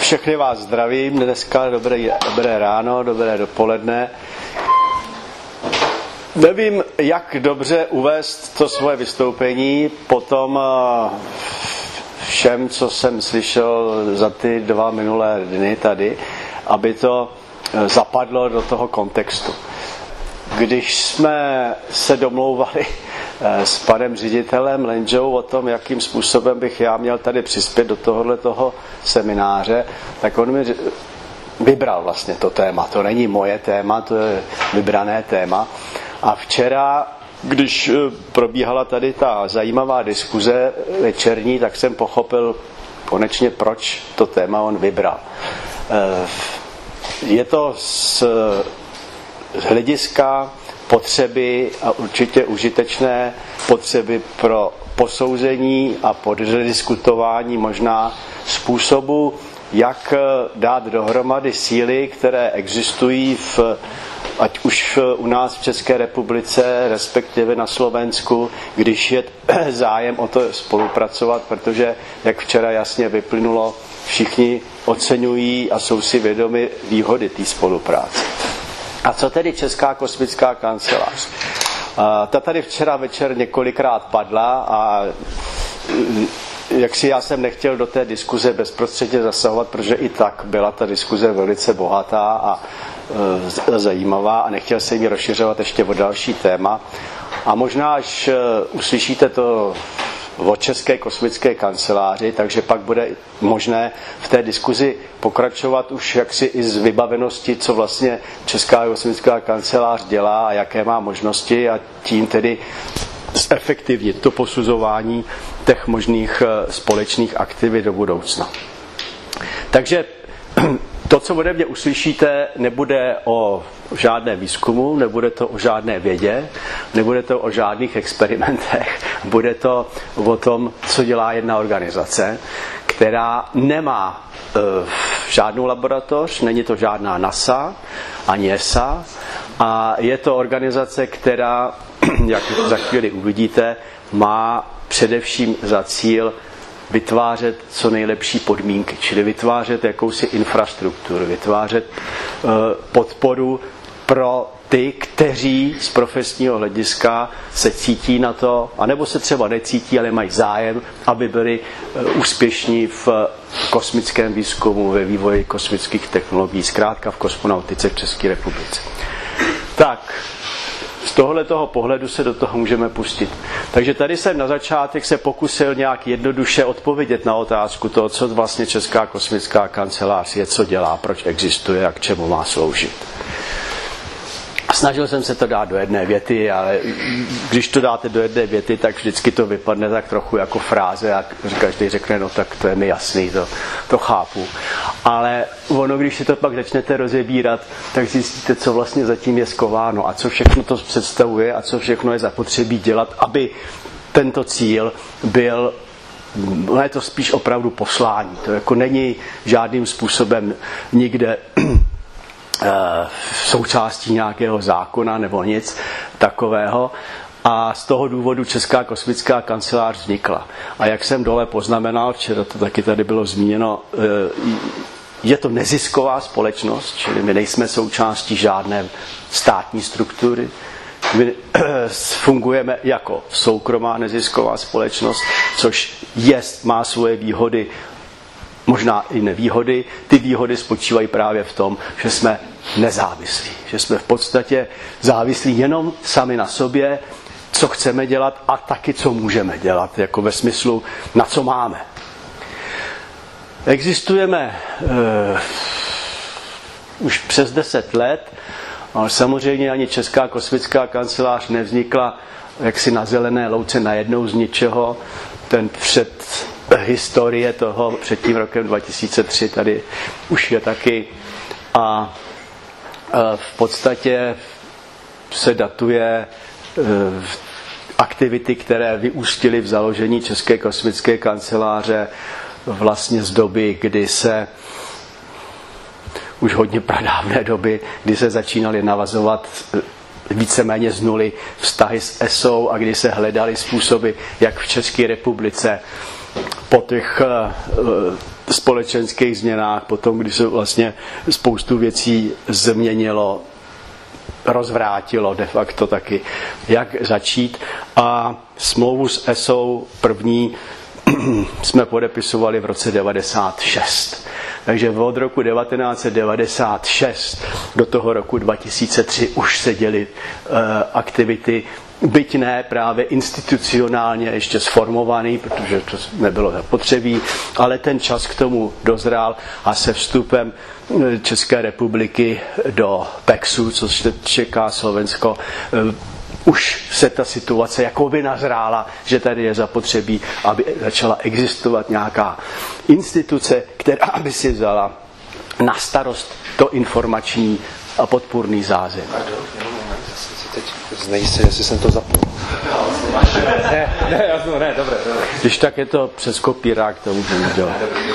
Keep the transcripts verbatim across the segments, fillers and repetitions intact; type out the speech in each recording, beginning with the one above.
Všechny vás zdravím, dneska dobré, dobré ráno, dobré dopoledne. Nevím, jak dobře uvést to svoje vystoupení po tom všem, co jsem slyšel za ty dva minulé dny tady, aby to zapadlo do toho kontextu. Když jsme se domlouvali s panem ředitelem Lenžou o tom, jakým způsobem bych já měl tady přispět do tohoto semináře, tak on mi vybral vlastně to téma. To není moje téma, to je vybrané téma. A včera, když probíhala tady ta zajímavá diskuze večerní, tak jsem pochopil konečně, proč to téma on vybral. Je to z hlediska potřeby a určitě užitečné potřeby pro posouzení a podiskutování možná způsobu, jak dát dohromady síly, které existují v, ať už u nás v České republice, respektive na Slovensku, když je zájem o to spolupracovat, protože, jak včera jasně vyplynulo, všichni oceňují a jsou si vědomi výhody té spolupráce. A co tedy Česká kosmická kancelář? Ta tady včera večer několikrát padla a jak si já jsem nechtěl do té diskuze bezprostředně zasahovat, protože i tak byla ta diskuze velice bohatá a zajímavá a nechtěl jsem ji rozšiřovat ještě o další téma. A možná, až uslyšíte to o České kosmické kanceláři, takže pak bude možné v té diskuzi pokračovat už jaksi i z vybavenosti, co vlastně Česká kosmická kancelář dělá a jaké má možnosti a tím tedy zefektivnit to posuzování těch možných společných aktivit do budoucna. Takže to, co ode mě uslyšíte, nebude o žádném výzkumu, nebude to o žádné vědě, nebude to o žádných experimentech, bude to o tom, co dělá jedna organizace, která nemá e, žádnou laboratoř, není to žádná NASA, ani E S A, a je to organizace, která, jak za chvíli uvidíte, má především za cíl vytvářet co nejlepší podmínky, čili vytvářet jakousi infrastrukturu, vytvářet e, podporu pro ty, kteří z profesního hlediska se cítí na to, anebo se třeba necítí, ale mají zájem, aby byli e, úspěšní v kosmickém výzkumu, ve vývoji kosmických technologií, zkrátka v kosmonautice v České republice. Tak, z tohoto pohledu se do toho můžeme pustit. Takže tady jsem na začátek se pokusil nějak jednoduše odpovědět na otázku toho, co vlastně Česká kosmická kancelář je, co dělá, proč existuje a k čemu má sloužit. Snažil jsem se to dát do jedné věty, ale když to dáte do jedné věty, tak vždycky to vypadne tak trochu jako fráze a každý řekne, no tak to je mi jasný, to, to chápu. Ale ono, když si to pak začnete rozebírat, tak zjistíte, co vlastně zatím je skováno a co všechno to představuje a co všechno je zapotřebí dělat, aby tento cíl byl, no je to spíš opravdu poslání. To jako není žádným způsobem nikde součástí nějakého zákona nebo nic takového. A z toho důvodu Česká kosmická kancelář vznikla. A jak jsem dole poznamenal, včera to taky tady bylo zmíněno, je to nezisková společnost, čili my nejsme součástí žádné státní struktury. My fungujeme jako soukromá nezisková společnost, což jest, má svoje výhody, možná i nevýhody. Ty výhody spočívají právě v tom, že jsme nezávislí, že jsme v podstatě závislí jenom sami na sobě, co chceme dělat a taky, co můžeme dělat, jako ve smyslu, na co máme. Existujeme uh, už přes deset let, ale samozřejmě ani Česká kosmická kancelář nevznikla jaksi na zelené louce najednou z ničeho. Ten před historie toho před tím rokem dva tisíce tři tady už je taky a v podstatě se datuje aktivity, které vyústily v založení České kosmické kanceláře vlastně z doby, kdy se už hodně pradávné doby, kdy se začínaly navazovat víceméně z nuly vztahy s E S O a kdy se hledaly způsoby, jak v České republice po těch společenských změnách, potom, když se vlastně spoustu věcí změnilo, rozvrátilo de facto taky, jak začít. A smlouvu s E S O první jsme podepisovali v roce devadesát šest. Takže od roku devatenáct set devadesát šest do toho roku dva tisíce tři už se děly uh, aktivity, byť ne právě institucionálně ještě sformovaný, protože to nebylo zapotřebí, ale ten čas k tomu dozrál a se vstupem České republiky do P E X u, co se čeká Slovensko, už se ta situace jakoby nazrála, že tady je zapotřebí, aby začala existovat nějaká instituce, která by si vzala na starost to informační a podpůrný zázemí. Teď znejistě, jestli jsem to zapnul. Ne, ne, jasno, ne, dobré, dobré. Když tak je to přes kopírák, to můžeme dělat.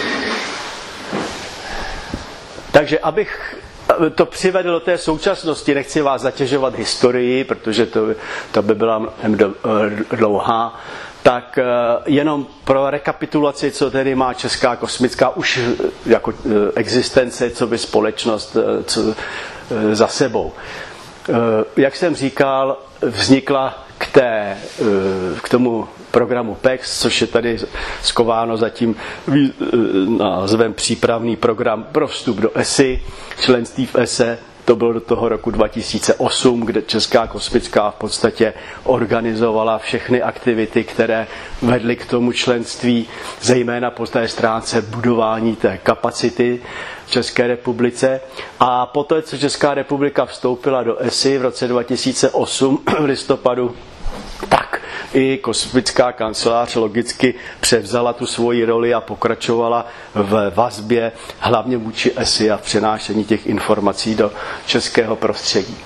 Takže abych to přivedl do té současnosti, nechci vás zatěžovat historii, protože to, to by byla mnohem dlouhá, tak jenom pro rekapitulaci, co tedy má Česká kosmická už jako existence, co by společnost co, za sebou. Jak jsem říkal, vznikla k, té, k tomu programu P E X, což je tady skováno zatím názvem přípravný program pro vstup do E S I, členství v E S E. To bylo do toho roku dva tisíce osm, kde Česká kosmická v podstatě organizovala všechny aktivity, které vedly k tomu členství, zejména po té stránce budování té kapacity v České republice. A poté, co Česká republika vstoupila do E S I v roce dva tisíce osm v listopadu, tak i kosmická kancelář logicky převzala tu svoji roli a pokračovala v vazbě hlavně vůči E S I a v přenášení těch informací do českého prostředí.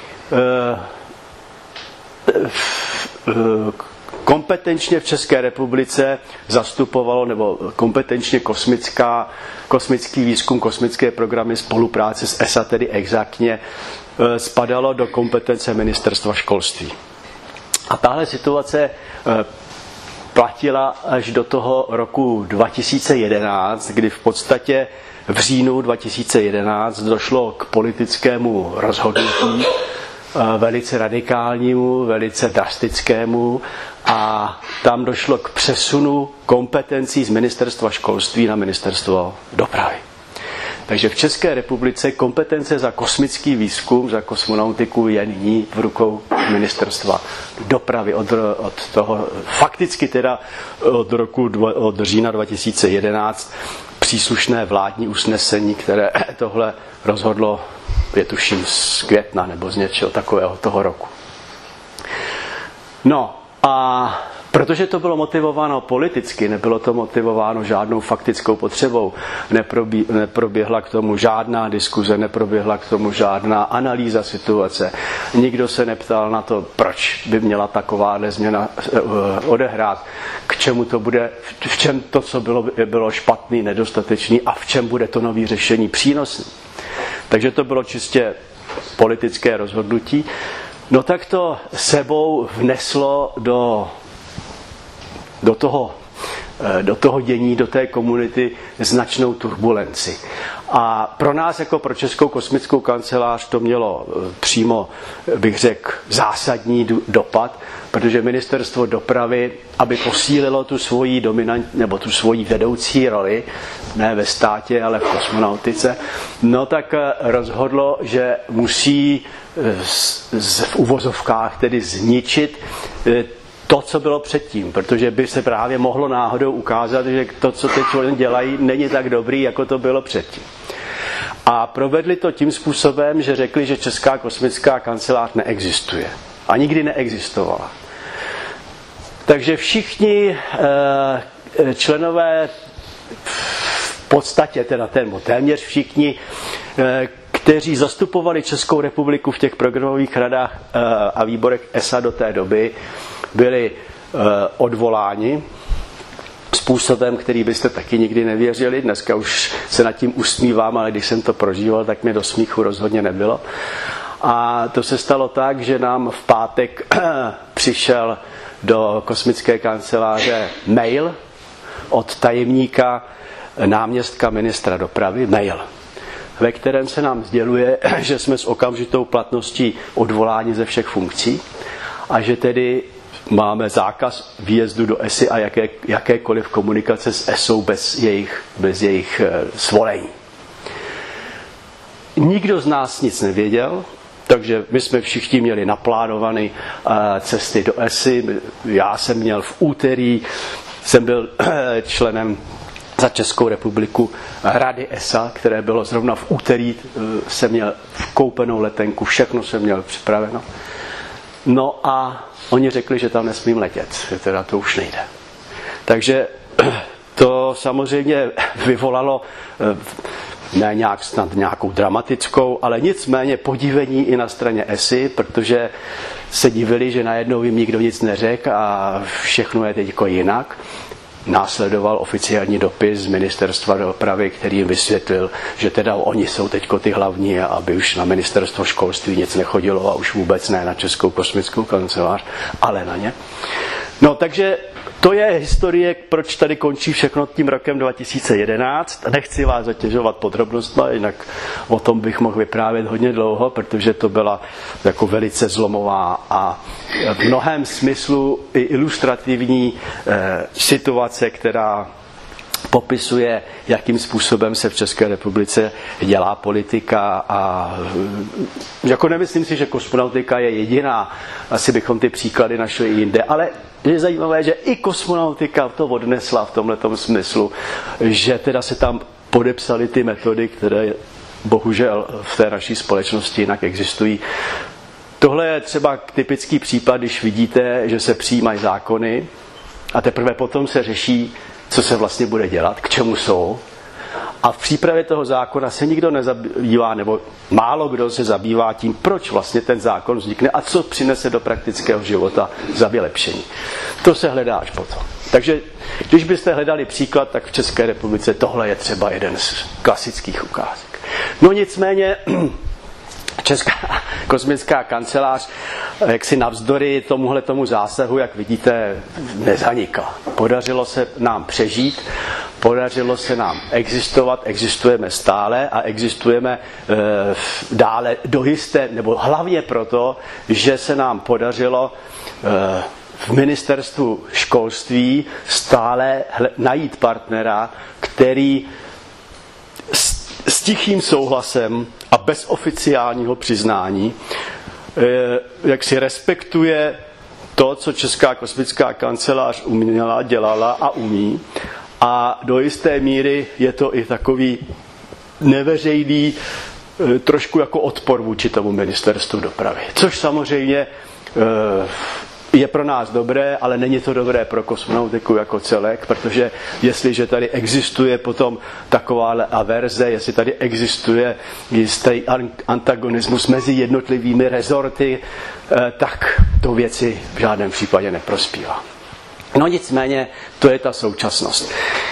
Kompetenčně v České republice zastupovalo, nebo kompetenčně kosmická, kosmický výzkum, kosmické programy spolupráce s E S A, tedy exaktně, spadalo do kompetence Ministerstva školství. A tahle situace platila až do toho roku dva tisíce jedenáct, kdy v podstatě v říjnu dva tisíce jedenáct došlo k politickému rozhodnutí, velice radikálnímu, velice drastickému, a tam došlo k přesunu kompetencí z Ministerstva školství na Ministerstvo dopravy. Takže v České republice kompetence za kosmický výzkum, za kosmonautiku je nyní v rukou Ministerstva dopravy od, od toho, fakticky teda od roku, od října dva tisíce jedenáct příslušné vládní usnesení, které tohle rozhodlo, je tuším z května nebo z něčeho takového toho roku. No a protože to bylo motivováno politicky, nebylo to motivováno žádnou faktickou potřebou, neprobí, neproběhla k tomu žádná diskuze, neproběhla k tomu žádná analýza situace. Nikdo se neptal na to, proč by měla takováhle změna odehrát, k čemu to bude, v čem to, co bylo, bylo špatný, nedostatečný a v čem bude to nové řešení přínosné. Takže to bylo čistě politické rozhodnutí. No tak to sebou vneslo do do toho, do toho dění, do té komunity značnou turbulenci. A pro nás, jako pro Českou kosmickou kancelář, to mělo přímo, bych řekl, zásadní dopad, protože Ministerstvo dopravy, aby posílilo tu svoji dominant, nebo tu svoji vedoucí roli, ne ve státě, ale v kosmonautice, no tak rozhodlo, že musí v uvozovkách tedy zničit to, co bylo předtím, protože by se právě mohlo náhodou ukázat, že to, co teď dělají, není tak dobrý, jako to bylo předtím. A provedli to tím způsobem, že řekli, že Česká kosmická kancelář neexistuje. A nikdy neexistovala. Takže všichni e, členové, v podstatě teda ten, téměř všichni, e, kteří zastupovali Českou republiku v těch programových radách e, a výborech E S A do té doby, byli uh, odvoláni způsobem, který byste taky nikdy nevěřili. Dneska už se nad tím usmívám, ale když jsem to prožíval, tak mě do smíchu rozhodně nebylo. A to se stalo tak, že nám v pátek přišel do kosmické kanceláře mail od tajemníka náměstka ministra dopravy mail, ve kterém se nám sděluje, že jsme s okamžitou platností odvoláni ze všech funkcí a že tedy máme zákaz výjezdu do E S I a jaké, jakékoliv komunikace s E S O bez jejich, bez jejich svolení. Nikdo z nás nic nevěděl, takže my jsme všichni měli naplánované cesty do E S I. Já jsem měl v úterý, jsem byl členem za Českou republiku Rady E S A, které bylo zrovna v úterý, jsem měl koupenou letenku, všechno jsem měl připraveno. No a oni řekli, že tam nesmím letět, že teda to už nejde. Takže to samozřejmě vyvolalo ne nějak snad nějakou dramatickou, ale nicméně podivení i na straně E S I, protože se divili, že najednou jim nikdo nic neřekl a všechno je teď jako jinak. Následoval oficiální dopis z ministerstva dopravy, který jim vysvětlil, že teda oni jsou teďko ty hlavní, aby už na ministerstvo školství nic nechodilo a už vůbec ne na Českou kosmickou kancelář, ale na ně. No takže to je historie, proč tady končí všechno tím rokem dva tisíce jedenáct. Nechci vás zatěžovat podrobnostmi, jinak o tom bych mohl vyprávět hodně dlouho, protože to byla jako velice zlomová a v mnohém smyslu i ilustrativní eh, situace, která popisuje, jakým způsobem se v České republice dělá politika a jako nemyslím si, že kosmonautika je jediná, asi bychom ty příklady našli i jinde, ale je zajímavé, že i kosmonautika to odnesla v tomhletom smyslu, že teda se tam podepsaly ty metody, které bohužel v té naší společnosti jinak existují. Tohle je třeba typický případ, když vidíte, že se přijímají zákony a teprve potom se řeší, co se vlastně bude dělat, k čemu jsou. A v přípravě toho zákona se nikdo nezabývá, nebo málo kdo se zabývá tím, proč vlastně ten zákon vznikne a co přinese do praktického života za vylepšení. To se hledá až potom. Takže když byste hledali příklad, tak v České republice tohle je třeba jeden z klasických ukázek. No nicméně Česká kosmická kancelář jaksi navzdory tomuhle tomu zásahu, jak vidíte, nezanikla. Podařilo se nám přežít, podařilo se nám existovat, existujeme stále a existujeme e, dále do jisté, nebo hlavně proto, že se nám podařilo e, v ministerstvu školství stále hle, najít partnera, který s, s tichým souhlasem a bez oficiálního přiznání jak si respektuje to, co Česká kosmická kancelář uměla, dělala a umí. A do jisté míry je to i takový neveřejný trošku jako odpor vůči tomu ministerstvu dopravy. Což samozřejmě je pro nás dobré, ale není to dobré pro kosmonautiku jako celek, protože jestliže tady existuje potom taková averze, jestli tady existuje jistý antagonismus mezi jednotlivými rezorty, tak to věci v žádném případě neprospívá. No nicméně, to je ta současnost.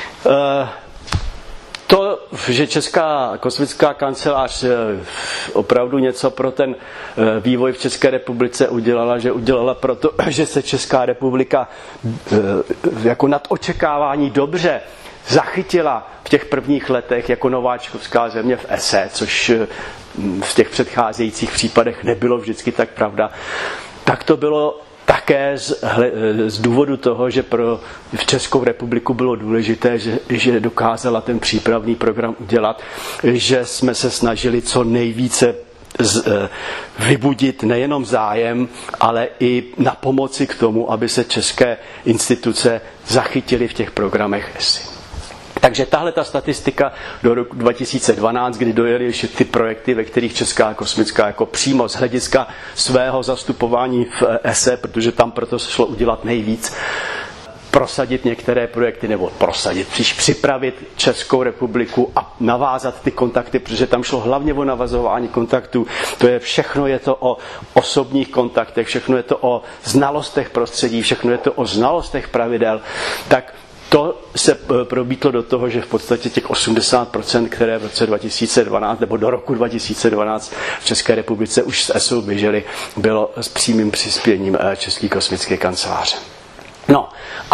To, že Česká kosmická kancelář opravdu něco pro ten vývoj v České republice udělala, že udělala proto, že se Česká republika jako nad očekávání dobře zachytila v těch prvních letech jako nováčkovská země v E S E, což v těch předcházejících případech nebylo vždycky tak pravda, tak to bylo také z, z důvodu toho, že pro v Českou republiku bylo důležité, že, že dokázala ten přípravný program udělat, že jsme se snažili co nejvíce z, vybudit nejenom zájem, ale i na pomoci k tomu, aby se české instituce zachytily v těch programech E S I. Takže tahle ta statistika do roku dva tisíce dvanáct, kdy dojeli ještě ty projekty, ve kterých Česká kosmická jako přímo z hlediska svého zastupování v E S E, protože tam proto se šlo udělat nejvíc, prosadit některé projekty nebo prosadit, připravit Českou republiku a navázat ty kontakty, protože tam šlo hlavně o navazování kontaktů. To je všechno je to o osobních kontaktech, všechno je to o znalostech prostředí, všechno je to o znalostech pravidel. Tak to se probítlo do toho, že v podstatě těch osmdesát procent, které v roce dva tisíce dvanáct nebo do roku dva tisíce dvanáct v České republice už z E S O běžely, bylo s přímým přispěním České kosmické kanceláře. No, ale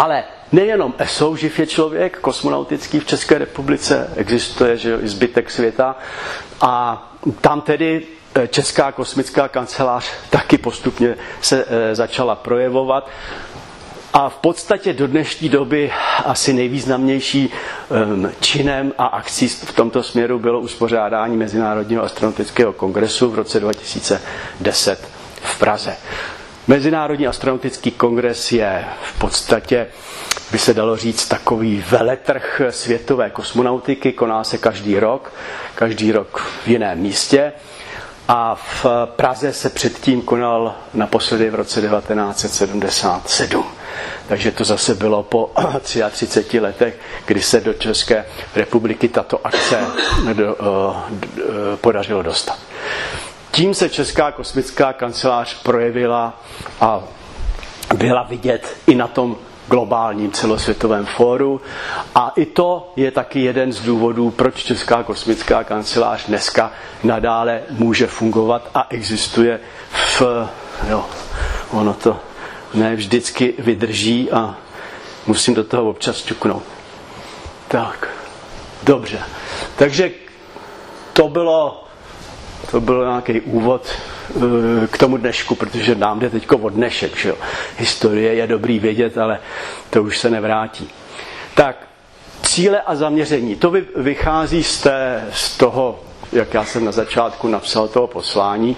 nejenom E S O, živ je člověk, kosmonautický v České republice, existuje, že i zbytek světa. A tam tedy Česká kosmická kancelář taky postupně se e, začala projevovat. A v podstatě do dnešní doby asi nejvýznamnější um, činem a akcí v tomto směru bylo uspořádání Mezinárodního astronautického kongresu v roce dva tisíce deset v Praze. Mezinárodní astronautický kongres je v podstatě, by se dalo říct, takový veletrh světové kosmonautiky, koná se každý rok, každý rok v jiném místě. A v Praze se předtím konal naposledy v roce devatenáct set sedmdesát sedm. Takže to zase bylo po třiatřiceti tři letech, kdy se do České republiky tato akce do, uh, podařilo dostat. Tím se Česká kosmická kancelář projevila a byla vidět i na tom globálním celosvětovém fóru. A i to je taky jeden z důvodů, proč Česká kosmická kancelář dneska nadále může fungovat a existuje v... Jo, ono to ne vždycky vydrží a musím do toho občas ťuknout. Tak, dobře. Takže to bylo, to bylo nějaký úvod k tomu dnešku, protože nám jde teďko o dnešek. Že jo? Historie je dobrý vědět, ale to už se nevrátí. Tak, cíle a zaměření. To vychází z, té, z toho, jak já jsem na začátku napsal toho poslání.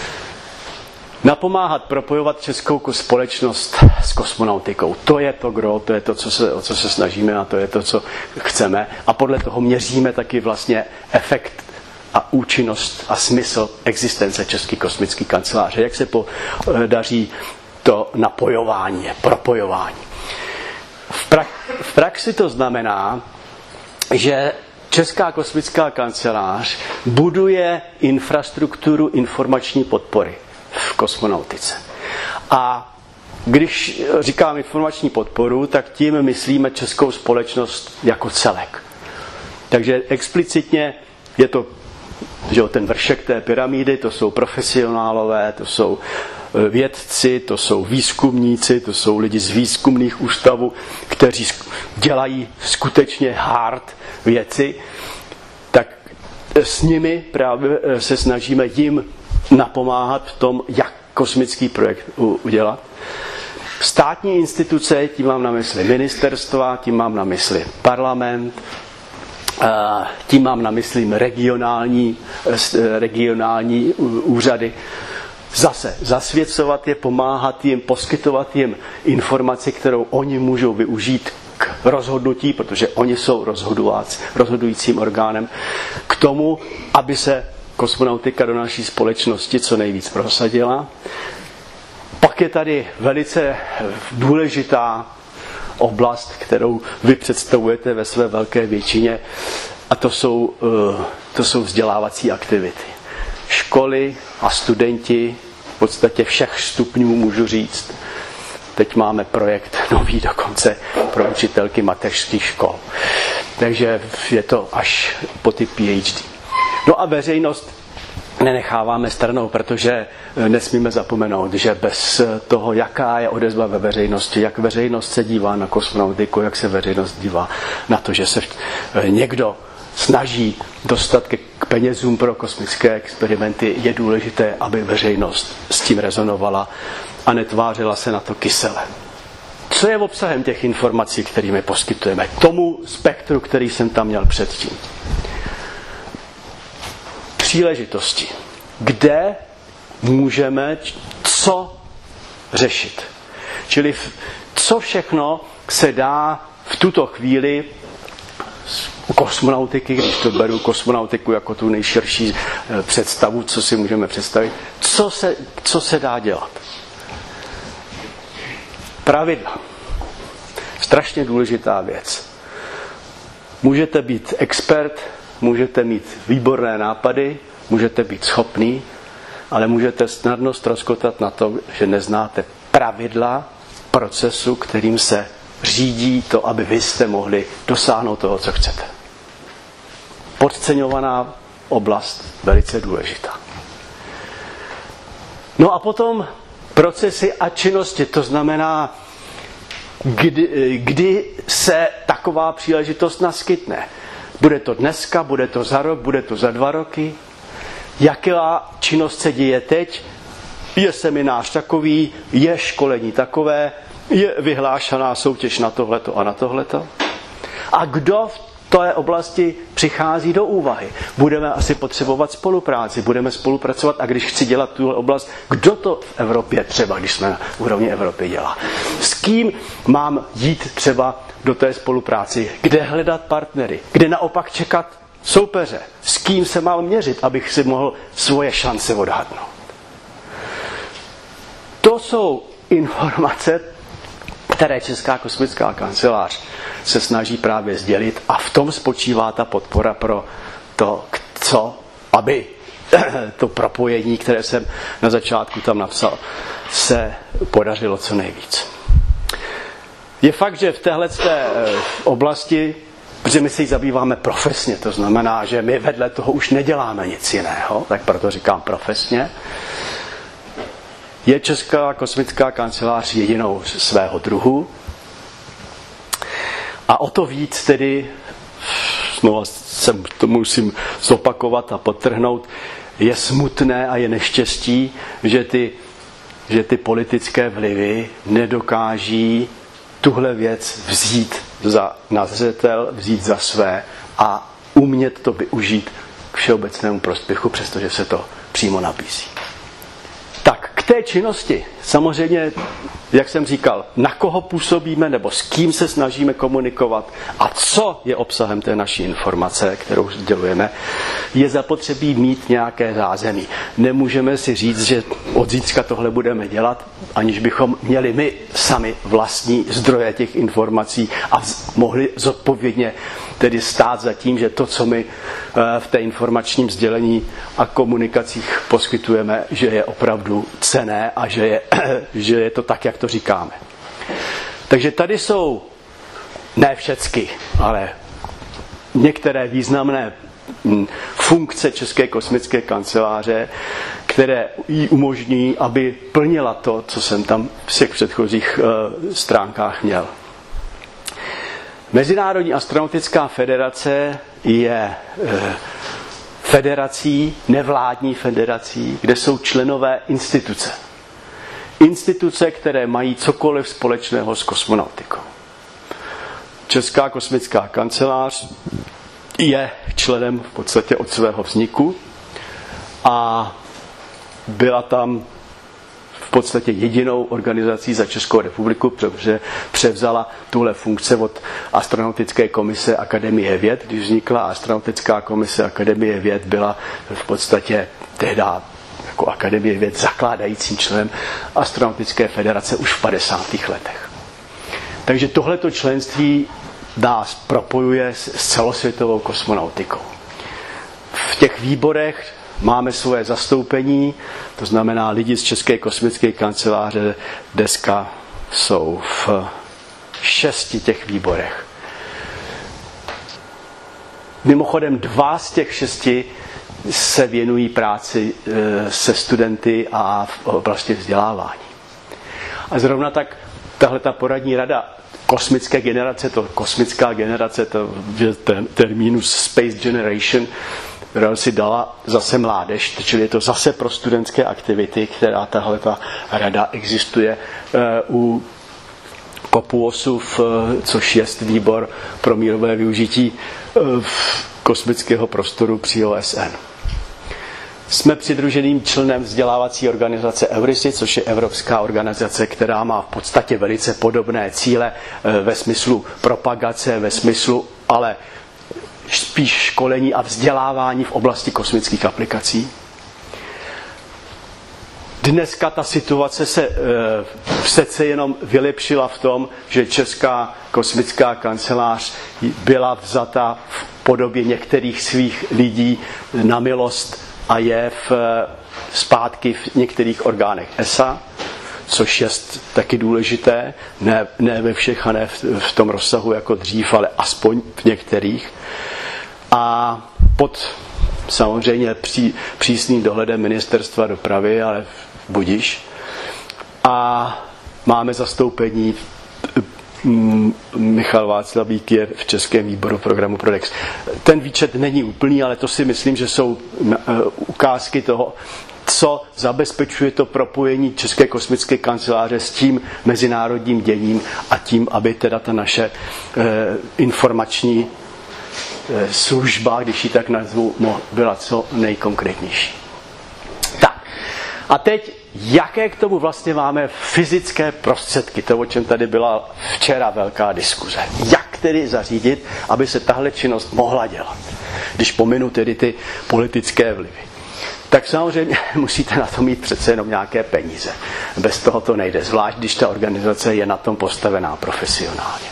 Napomáhat propojovat českou společnost s kosmonautikou. To je to gro, to je to, co se, o co se snažíme a to je to, co chceme. A podle toho měříme taky vlastně efekt a účinnost a smysl existence České kosmické kanceláře. Jak se podaří to napojování, propojování. V, pra- v praxi to znamená, že Česká kosmická kancelář buduje infrastrukturu informační podpory v kosmonautice. A když říkám informační podporu, tak tím myslíme českou společnost jako celek. Takže explicitně je to, že ten vršek té pyramidy, to jsou profesionálové, to jsou vědci, to jsou výzkumníci, to jsou lidi z výzkumných ústavů, kteří dělají skutečně hard věci, tak s nimi právě se snažíme jim napomáhat v tom, jak kosmický projekt udělat. Státní instituce, tím mám na mysli ministerstva, tím mám na mysli parlament, tím mám na mysli regionální, regionální úřady. Zase zasvěcovat je, pomáhat jim, poskytovat jim informaci, kterou oni můžou využít k rozhodnutí, protože oni jsou rozhodujícím orgánem, k tomu, aby se kosmonautika do naší společnosti co nejvíc prosadila. Pak je tady velice důležitá oblast, kterou vy představujete ve své velké většině, a to jsou, to jsou vzdělávací aktivity. Školy a studenti, v podstatě všech stupňů můžu říct. Teď máme projekt nový dokonce pro učitelky mateřských škol. Takže je to až po ty P H D. No a veřejnost nenecháváme stranou, protože nesmíme zapomenout, že bez toho, jaká je odezva ve veřejnosti, jak veřejnost se dívá na kosmonautiku, jak se veřejnost dívá na to, že se někdo snaží dostat k penězům pro kosmické experimenty, je důležité, aby veřejnost s tím rezonovala a netvářila se na to kysele. Co je obsahem těch informací, kterými poskytujeme? Tomu spektru, který jsem tam měl předtím. Příležitosti. Kde můžeme co řešit? Čili co všechno se dá v tuto chvíli u kosmonautiky, když to beru kosmonautiku jako tu nejširší představu, co si můžeme představit, co se, co se dá dělat? Pravidla. Strašně důležitá věc. Můžete být expert, můžete mít výborné nápady, můžete být schopný, ale můžete snadno ztroskotat na to, že neznáte pravidla procesu, kterým se řídí to, aby vy jste mohli dosáhnout toho, co chcete. Podceňovaná oblast, velice důležitá. No a potom procesy a činnosti, to znamená, kdy, kdy se taková příležitost naskytne. Bude to dneska, bude to za rok, bude to za dva roky. Jaká činnost se děje teď? Je seminář takový, je školení takové, je vyhlášená soutěž na tohleto a na tohleto. A kdo v té oblasti přichází do úvahy? Budeme asi potřebovat spolupráci, budeme spolupracovat a když chci dělat tuhle oblast, kdo to v Evropě třeba, když jsme na úrovni Evropy dělá? S kým mám jít třeba do té spolupráci? Kde hledat partnery? Kde naopak čekat soupeře? S kým se mám měřit, abych si mohl svoje šance odhadnout? To jsou informace, které Česká kosmická kancelář se snaží právě sdělit a v tom spočívá ta podpora pro to, co, aby to propojení, které jsem na začátku tam napsal, se podařilo co nejvíc. Je fakt, že v téhleté oblasti, protože my se jí zabýváme profesně, to znamená, že my vedle toho už neděláme nic jiného, tak proto říkám profesně, je Česká kosmická kancelář jedinou svého druhu. A o to víc tedy, znovu jsem to musím zopakovat a podtrhnout, je smutné a je neštěstí, že ty, že ty politické vlivy nedokáží tuhle věc vzít za na zřetel, vzít za své a umět to využít k všeobecnému prospěchu, přestože se to přímo nabízí. Tak, k té činnosti, samozřejmě, jak jsem říkal, na koho působíme nebo s kým se snažíme komunikovat a co je obsahem té naší informace, kterou sdělujeme, je zapotřebí mít nějaké zázemí. Nemůžeme si říct, že od zítřka tohle budeme dělat, aniž bychom měli my sami vlastní zdroje těch informací a mohli zodpovědně tedy stát za tím, že to, co my v té informačním sdělení a komunikacích poskytujeme, že je opravdu cenné a že je, že je to tak, jak to říkáme. Takže tady jsou, ne všecky, ale některé významné funkce České kosmické kanceláře, které jí umožní, aby plnila to, co jsem tam v těch předchozích uh, stránkách měl. Mezinárodní astronautická federace je uh, federací, nevládní federací, kde jsou členové instituce. Instituce, které mají cokoliv společného s kosmonautikou. Česká kosmická kancelář je členem v podstatě od svého vzniku a byla tam v podstatě jedinou organizací za Českou republiku, protože převzala tuhle funkce od Astronautické komise Akademie věd, když vznikla Astronautická komise Akademie věd, byla v podstatě tehdy jako Akademie věd zakládajícím členem Astronautické federace už v padesátých letech. Takže tohleto členství nás propojuje s celosvětovou kosmonautikou. V těch výborech máme svoje zastoupení, to znamená lidi z České kosmické kanceláře dneska jsou v šesti těch výborech. Mimochodem dva z těch šesti se věnují práci se studenty a v oblasti vzdělávání. A zrovna tak tahle ta poradní rada kosmické generace, to kosmická generace, to je ten terminus Space Generation, která si dala zase mládež, čili je to zase pro studentské aktivity, která tahle ta rada existuje u COPUOSu, což je výbor pro mírové využití kosmického prostoru při O S N. Jsme přidruženým členem vzdělávací organizace EURISI, což je evropská organizace, která má v podstatě velice podobné cíle ve smyslu propagace, ve smyslu ale spíš školení a vzdělávání v oblasti kosmických aplikací. Dneska ta situace se přece jenom vylepšila v tom, že Česká kosmická kancelář byla vzata v podobě některých svých lidí na milost a je v, zpátky v některých orgánech E S A, což je taky důležité, ne, ne ve všech a ne v, v tom rozsahu jako dřív, ale aspoň v některých. A pod samozřejmě pří, přísným dohledem Ministerstva dopravy, ale budiš. A máme zastoupení Michal Václavík je v Českém výboru programu Prodex. Ten výčet není úplný, ale to si myslím, že jsou ukázky toho, co zabezpečuje to propojení České kosmické kanceláře s tím mezinárodním děním a tím, aby teda ta naše eh, informační eh, služba, když ji tak nazvu, byla co nejkonkrétnější. Tak. A teď, jaké k tomu vlastně máme fyzické prostředky, to, o čem tady byla včera velká diskuze. Jak tedy zařídit, aby se tahle činnost mohla dělat, když pominu tedy ty politické vlivy. Tak samozřejmě musíte na to mít přece jenom nějaké peníze. Bez toho to nejde, zvlášť když ta organizace je na tom postavená profesionálně.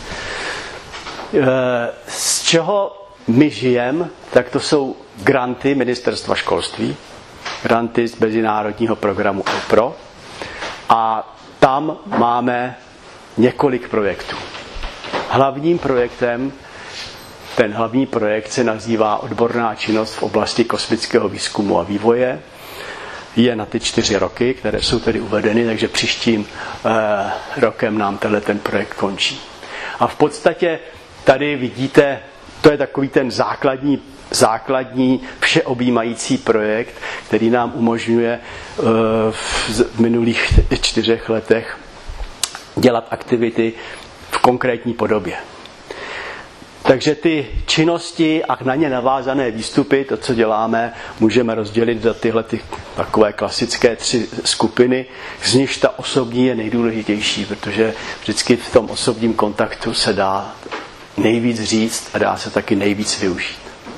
Z čeho my žijeme, tak to jsou granty Ministerstva školství, granty z mezinárodního programu O P R O a tam máme několik projektů. Hlavním projektem Ten hlavní projekt se nazývá Odborná činnost v oblasti kosmického výzkumu a vývoje. Je na ty čtyři roky, které jsou tedy uvedeny, takže příštím eh, rokem nám tenhle ten projekt končí. A v podstatě tady vidíte, to je takový ten základní, základní všeobjímající projekt, který nám umožňuje eh, v minulých čtyřech letech dělat aktivity v konkrétní podobě. Takže ty činnosti a na ně navázané výstupy, to, co děláme, můžeme rozdělit do tyhle ty takové klasické tři skupiny, z nichž ta osobní je nejdůležitější, protože vždycky v tom osobním kontaktu se dá nejvíc říct a dá se taky nejvíc využít.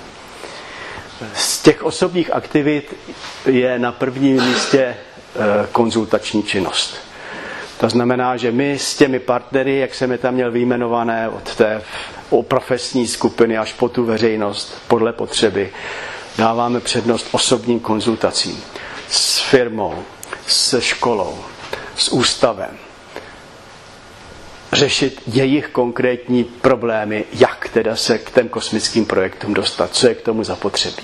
Z těch osobních aktivit je na prvním místě konzultační činnost. To znamená, že my s těmi partnery, jak jsem je tam měl vyjmenované, od té profesní skupiny až po tu veřejnost, podle potřeby, dáváme přednost osobním konzultacím s firmou, se školou, s ústavem. Řešit jejich konkrétní problémy, jak teda se k těm kosmickým projektům dostat, co je k tomu zapotřebí.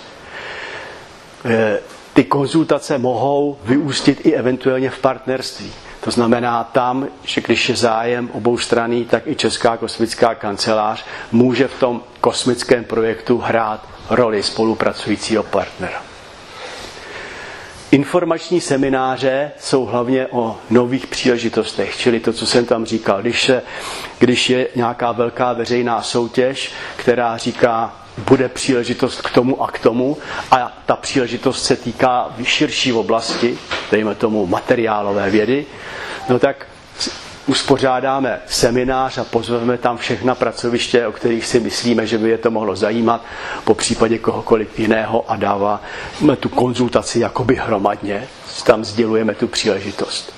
Ty konzultace mohou vyústit i eventuálně v partnerství. To znamená tam, že když je zájem oboustranný, tak i Česká kosmická kancelář může v tom kosmickém projektu hrát roli spolupracujícího partnera. Informační semináře jsou hlavně o nových příležitostech, čili to, co jsem tam říkal. Když, se, když je nějaká velká veřejná soutěž, která říká, bude příležitost k tomu a k tomu, a ta příležitost se týká širší oblasti, dejme tomu materiálové vědy, no tak uspořádáme seminář a pozveme tam všechna pracoviště, o kterých si myslíme, že by je to mohlo zajímat, po případě kohokoliv jiného a dáváme tu konzultaci jakoby hromadně, tam sdělujeme tu příležitost.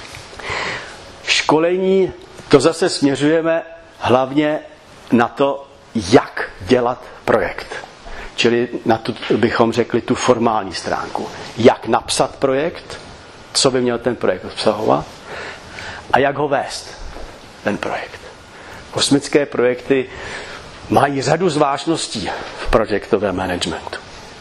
Školení, to zase směřujeme hlavně na to, jak dělat projekt. Čili na tu bychom řekli tu formální stránku. Jak napsat projekt, co by měl ten projekt obsahovat a jak ho vést, ten projekt. Kosmické projekty mají řadu zvláštností v projektovém managementu.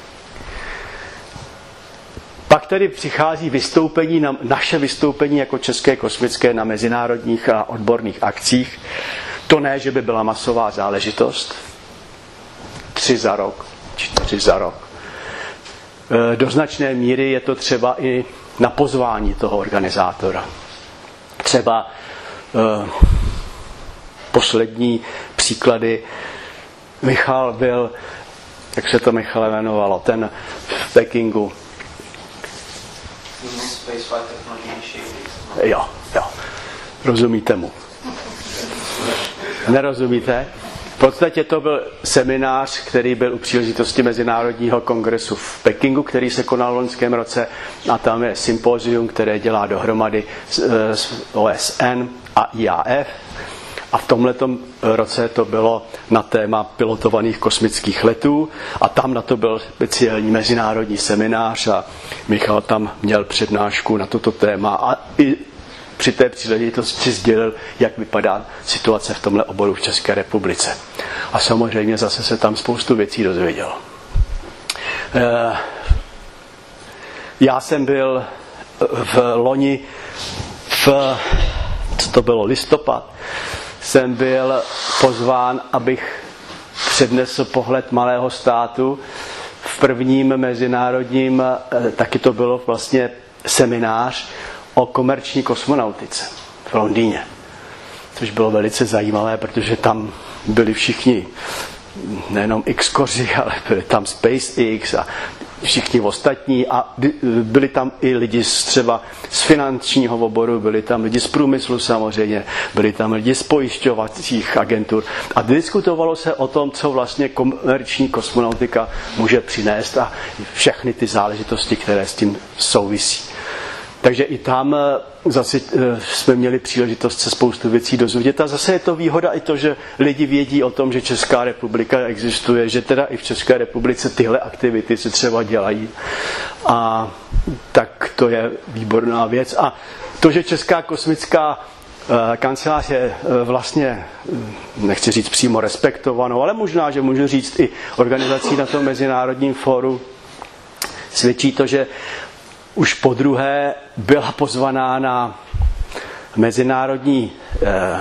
Pak tedy přichází vystoupení, na, naše vystoupení jako České kosmické na mezinárodních a odborných akcích. To ne, že by byla masová záležitost. Tři za rok, čtyři za rok. Do značné míry je to třeba i na pozvání toho organizátora. Třeba eh, poslední příklady. Michal byl, jak se to Michale jmenovalo, ten v Pekingu. Jo, jo. Rozumíte mu. Nerozumíte? V podstatě to byl seminář, který byl u příležitosti Mezinárodního kongresu v Pekingu, který se konal v loňském roce, a tam je sympozium, které dělá dohromady s O S N a I A F. A v tomhletom roce to bylo na téma pilotovaných kosmických letů a tam na to byl speciální mezinárodní seminář a Michal tam měl přednášku na toto téma a i při té příležitosti sdělil, jak vypadá situace v tomhle oboru v České republice. A samozřejmě zase se tam spoustu věcí dozvěděl. Já jsem byl v loni v, co to bylo, listopad, jsem byl pozván, abych přednesl pohled malého státu v prvním mezinárodním, taky to bylo vlastně seminář o komerční kosmonautice v Londýně. Což bylo velice zajímavé, protože tam byli všichni, nejenom X-koři, ale byli tam SpaceX a všichni ostatní a byli tam i lidi z třeba z finančního oboru, byli tam lidi z průmyslu samozřejmě, byli tam lidi z pojišťovacích agentur a diskutovalo se o tom, co vlastně komerční kosmonautika může přinést a všechny ty záležitosti, které s tím souvisí. Takže i tam zase jsme měli příležitost se spoustu věcí dozvědět a zase je to výhoda i to, že lidi vědí o tom, že Česká republika existuje, že teda i v České republice tyhle aktivity se třeba dělají a tak to je výborná věc. A to, že Česká kosmická kancelář je vlastně, nechci říct přímo respektovanou, ale možná, že můžu říct i organizací na tom mezinárodním fóru, svědčí to, že už podruhé byla pozvaná na mezinárodní, eh,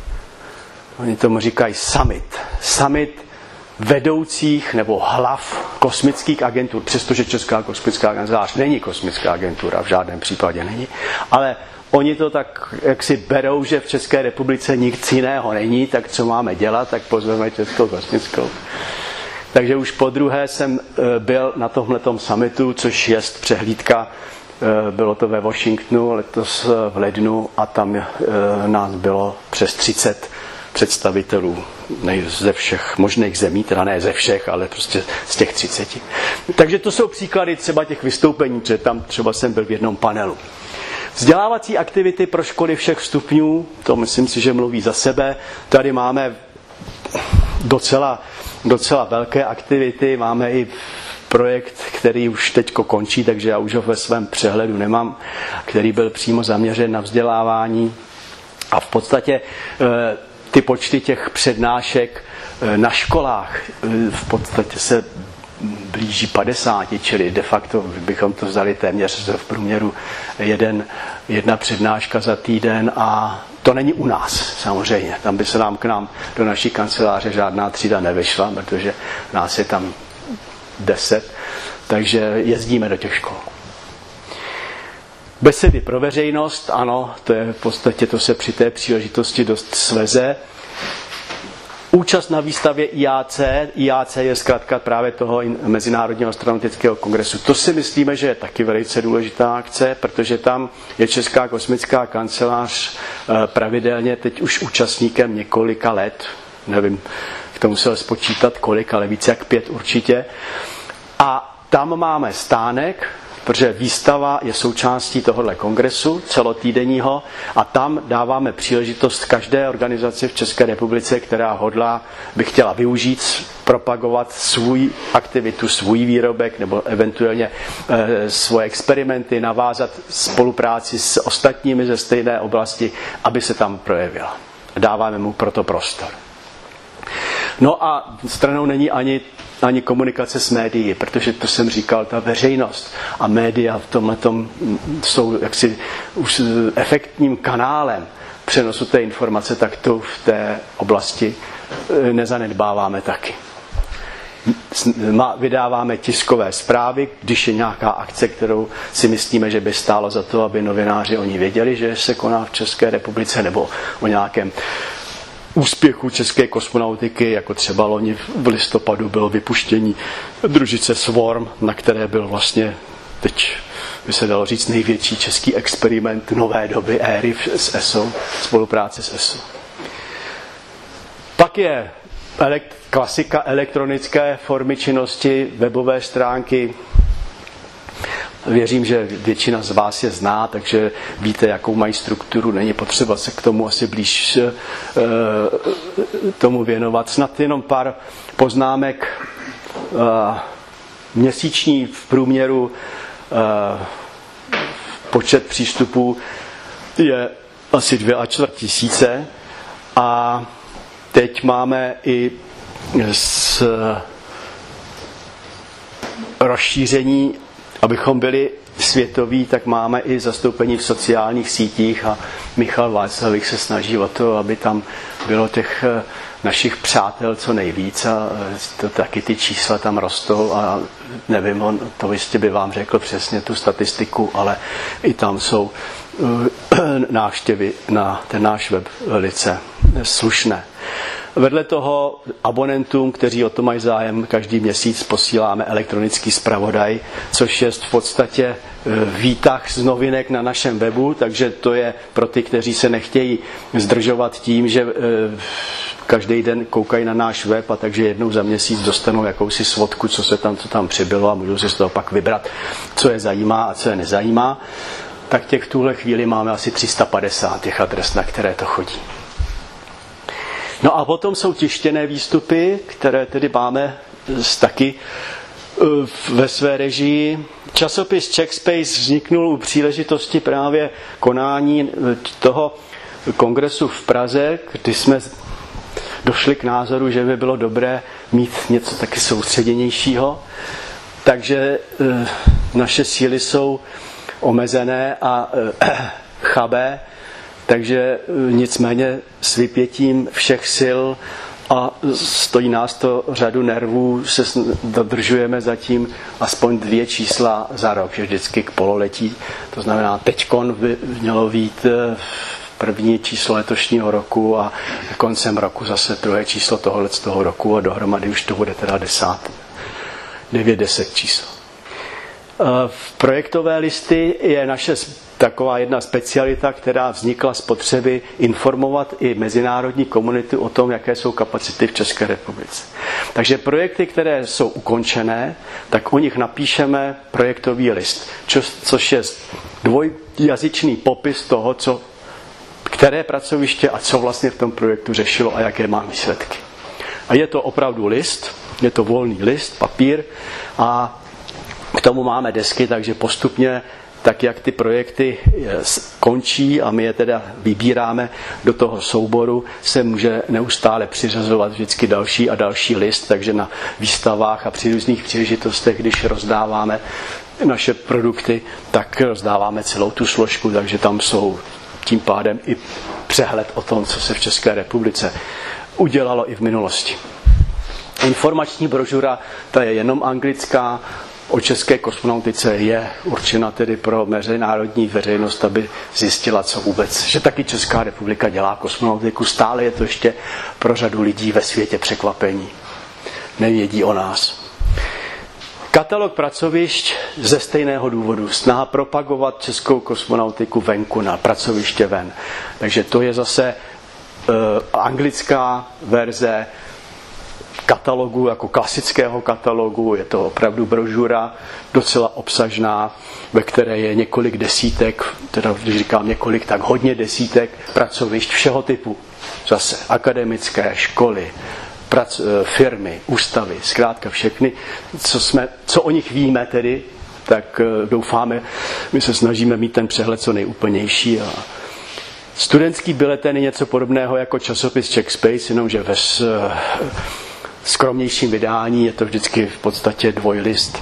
oni tomu říkají summit, summit vedoucích nebo hlav kosmických agentur, přestože Česká kosmická kancelář není kosmická agentura, v žádném případě není, ale oni to tak jak si berou, že v České republice nic jiného není, tak co máme dělat, tak pozveme Českou kosmickou. Takže už podruhé jsem byl na tomhletom summitu, což je přehlídka, bylo to ve Washingtonu letos v lednu a tam nás bylo přes třicet představitelů ze všech možných zemí, teda ne ze všech, ale prostě z těch třiceti. Takže to jsou příklady třeba těch vystoupení, že tam třeba jsem byl v jednom panelu. Vzdělávací aktivity pro školy všech stupňů, to myslím si, že mluví za sebe. Tady máme docela docela velké aktivity, máme i projekt, který už teďko končí, takže já už ho ve svém přehledu nemám, který byl přímo zaměřen na vzdělávání a v podstatě ty počty těch přednášek na školách v podstatě se blíží padesáti, čili de facto bychom to vzali téměř v průměru jeden, jedna přednáška za týden a to není u nás, samozřejmě. Tam by se nám k nám do naší kanceláře žádná třída nevyšla, protože nás je tam deset, takže jezdíme do těch škol. Besedy pro veřejnost, ano, to je v podstatě, to se při té příležitosti dost sveze. Účast na výstavě I A C. I A C je zkrátka právě toho Mezinárodního astronautického kongresu. To si myslíme, že je taky velice důležitá akce, protože tam je Česká kosmická kancelář pravidelně teď už účastníkem několika let. Nevím, k tomu musel spočítat kolik, ale více jak pět určitě. A tam máme stánek, protože výstava je součástí tohohle kongresu celotýdenního a tam dáváme příležitost každé organizaci v České republice, která hodlá, by chtěla využít, propagovat svůj aktivitu, svůj výrobek nebo eventuálně e, svoje experimenty, navázat spolupráci s ostatními ze stejné oblasti, aby se tam projevila. Dáváme mu proto prostor. No a stranou není ani ani komunikace s médií, protože to jsem říkal, ta veřejnost a média v tomhletom jsou jaksi už efektním kanálem přenosu té informace, tak to v té oblasti nezanedbáváme taky. Vydáváme tiskové zprávy, když je nějaká akce, kterou si myslíme, že by stálo za to, aby novináři o ní věděli, že se koná v České republice, nebo o nějakém úspěchu české kosmonautiky, jako třeba loni v listopadu bylo vypuštění družice Swarm, na které byl vlastně teď by se dalo říct největší český experiment nové doby éry s E S O, spolupráce s E S O. Pak je elekt, klasika elektronické formy činnosti, webové stránky. Věřím, že většina z vás je zná, takže víte, jakou mají strukturu. Není potřeba se k tomu asi blíž e, tomu věnovat. Snad jenom pár poznámek. E, měsíční v průměru e, počet přístupů je asi dvě a čtvrt tisíce a teď máme i s rozšíření abychom byli světoví, tak máme i zastoupení v sociálních sítích a Michal Václavík se snaží o to, aby tam bylo těch našich přátel co nejvíc a to, taky ty čísla tam rostou a nevím, on to jistě by vám řekl přesně tu statistiku, ale i tam jsou návštěvy na ten náš web velice slušné. Vedle toho abonentům, kteří o to mají zájem, každý měsíc posíláme elektronický zpravodaj, což je v podstatě výtah z novinek na našem webu, takže to je pro ty, kteří se nechtějí zdržovat tím, že každý den koukají na náš web a takže jednou za měsíc dostanou jakousi svodku, co se tam, co tam přibylo a můžou si z toho pak vybrat, co je zajímá a co je nezajímá. Tak těch v tuhle chvíli máme asi tři sta padesát těch adres, na které to chodí. No a potom jsou tištěné výstupy, které tedy máme taky ve své režii. Časopis Czech Space vzniknul u příležitosti právě konání toho kongresu v Praze, kdy jsme došli k názoru, že by bylo dobré mít něco taky soustředěnějšího. Takže naše síly jsou omezené a chabé, takže nicméně s vypětím všech sil a stojí nás to řadu nervů, se dodržujeme zatím aspoň dvě čísla za rok, že vždycky k pololetí, to znamená teďkon by mělo být první číslo letošního roku a koncem roku zase druhé číslo tohohle z toho roku a dohromady už to bude teda desát, devět, deset číslo. V projektové listy je naše taková jedna specialita, která vznikla z potřeby informovat i mezinárodní komunitu o tom, jaké jsou kapacity v České republice. Takže projekty, které jsou ukončené, tak o nich napíšeme projektový list, což je dvojjazyčný popis toho, co, které pracoviště a co vlastně v tom projektu řešilo a jaké má výsledky. A je to opravdu list, je to volný list, papír a k tomu máme desky, takže postupně, tak jak ty projekty končí a my je teda vybíráme do toho souboru, se může neustále přiřazovat vždycky další a další list, takže na výstavách a při různých příležitostech, když rozdáváme naše produkty, tak rozdáváme celou tu složku, takže tam jsou tím pádem i přehled o tom, co se v České republice udělalo i v minulosti. Informační brožura, ta je jenom anglická, o české kosmonautice je určena tedy pro mezinárodní veřejnost, aby zjistila, co vůbec, že taky Česká republika dělá kosmonautiku. Stále je to ještě pro řadu lidí ve světě překvapení. Nevědí o nás. Katalog pracovišť ze stejného důvodu. Snaha propagovat českou kosmonautiku venku, na pracoviště ven. Takže to je zase uh, anglická verze katalogu, jako klasického katalogu, je to opravdu brožura, docela obsažná, ve které je několik desítek, teda když říkám několik, tak hodně desítek pracovišť všeho typu. Zase akademické, školy, prac, firmy, ústavy, zkrátka všechny, co, jsme, co o nich víme tedy, tak doufáme, my se snažíme mít ten přehled co nejúplnější. A studentský bileten je něco podobného jako časopis Czech Space, jenomže ve skromnějším vydání, je to vždycky v podstatě dvojlist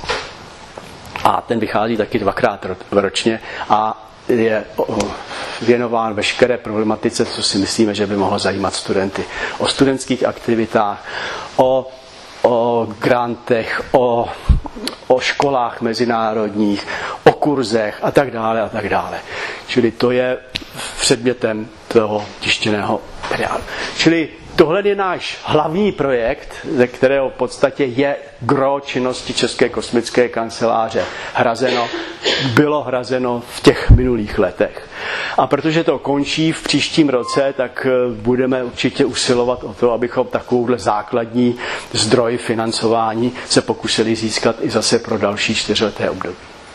a ten vychází taky dvakrát ročně a je věnován veškeré problematice, co si myslíme, že by mohlo zajímat studenty. O studentských aktivitách, o, o grantech, o, o školách mezinárodních, o kurzech a tak dále a tak dále. Čili to je předmětem toho tištěného materiálu. Čili tohle je náš hlavní projekt, ze kterého v podstatě je gro činnosti České kosmické kanceláře hrazeno, bylo hrazeno v těch minulých letech. A protože to končí v příštím roce, tak budeme určitě usilovat o to, abychom takovouhle základní zdroj financování se pokusili získat i zase pro další čtyřleté období.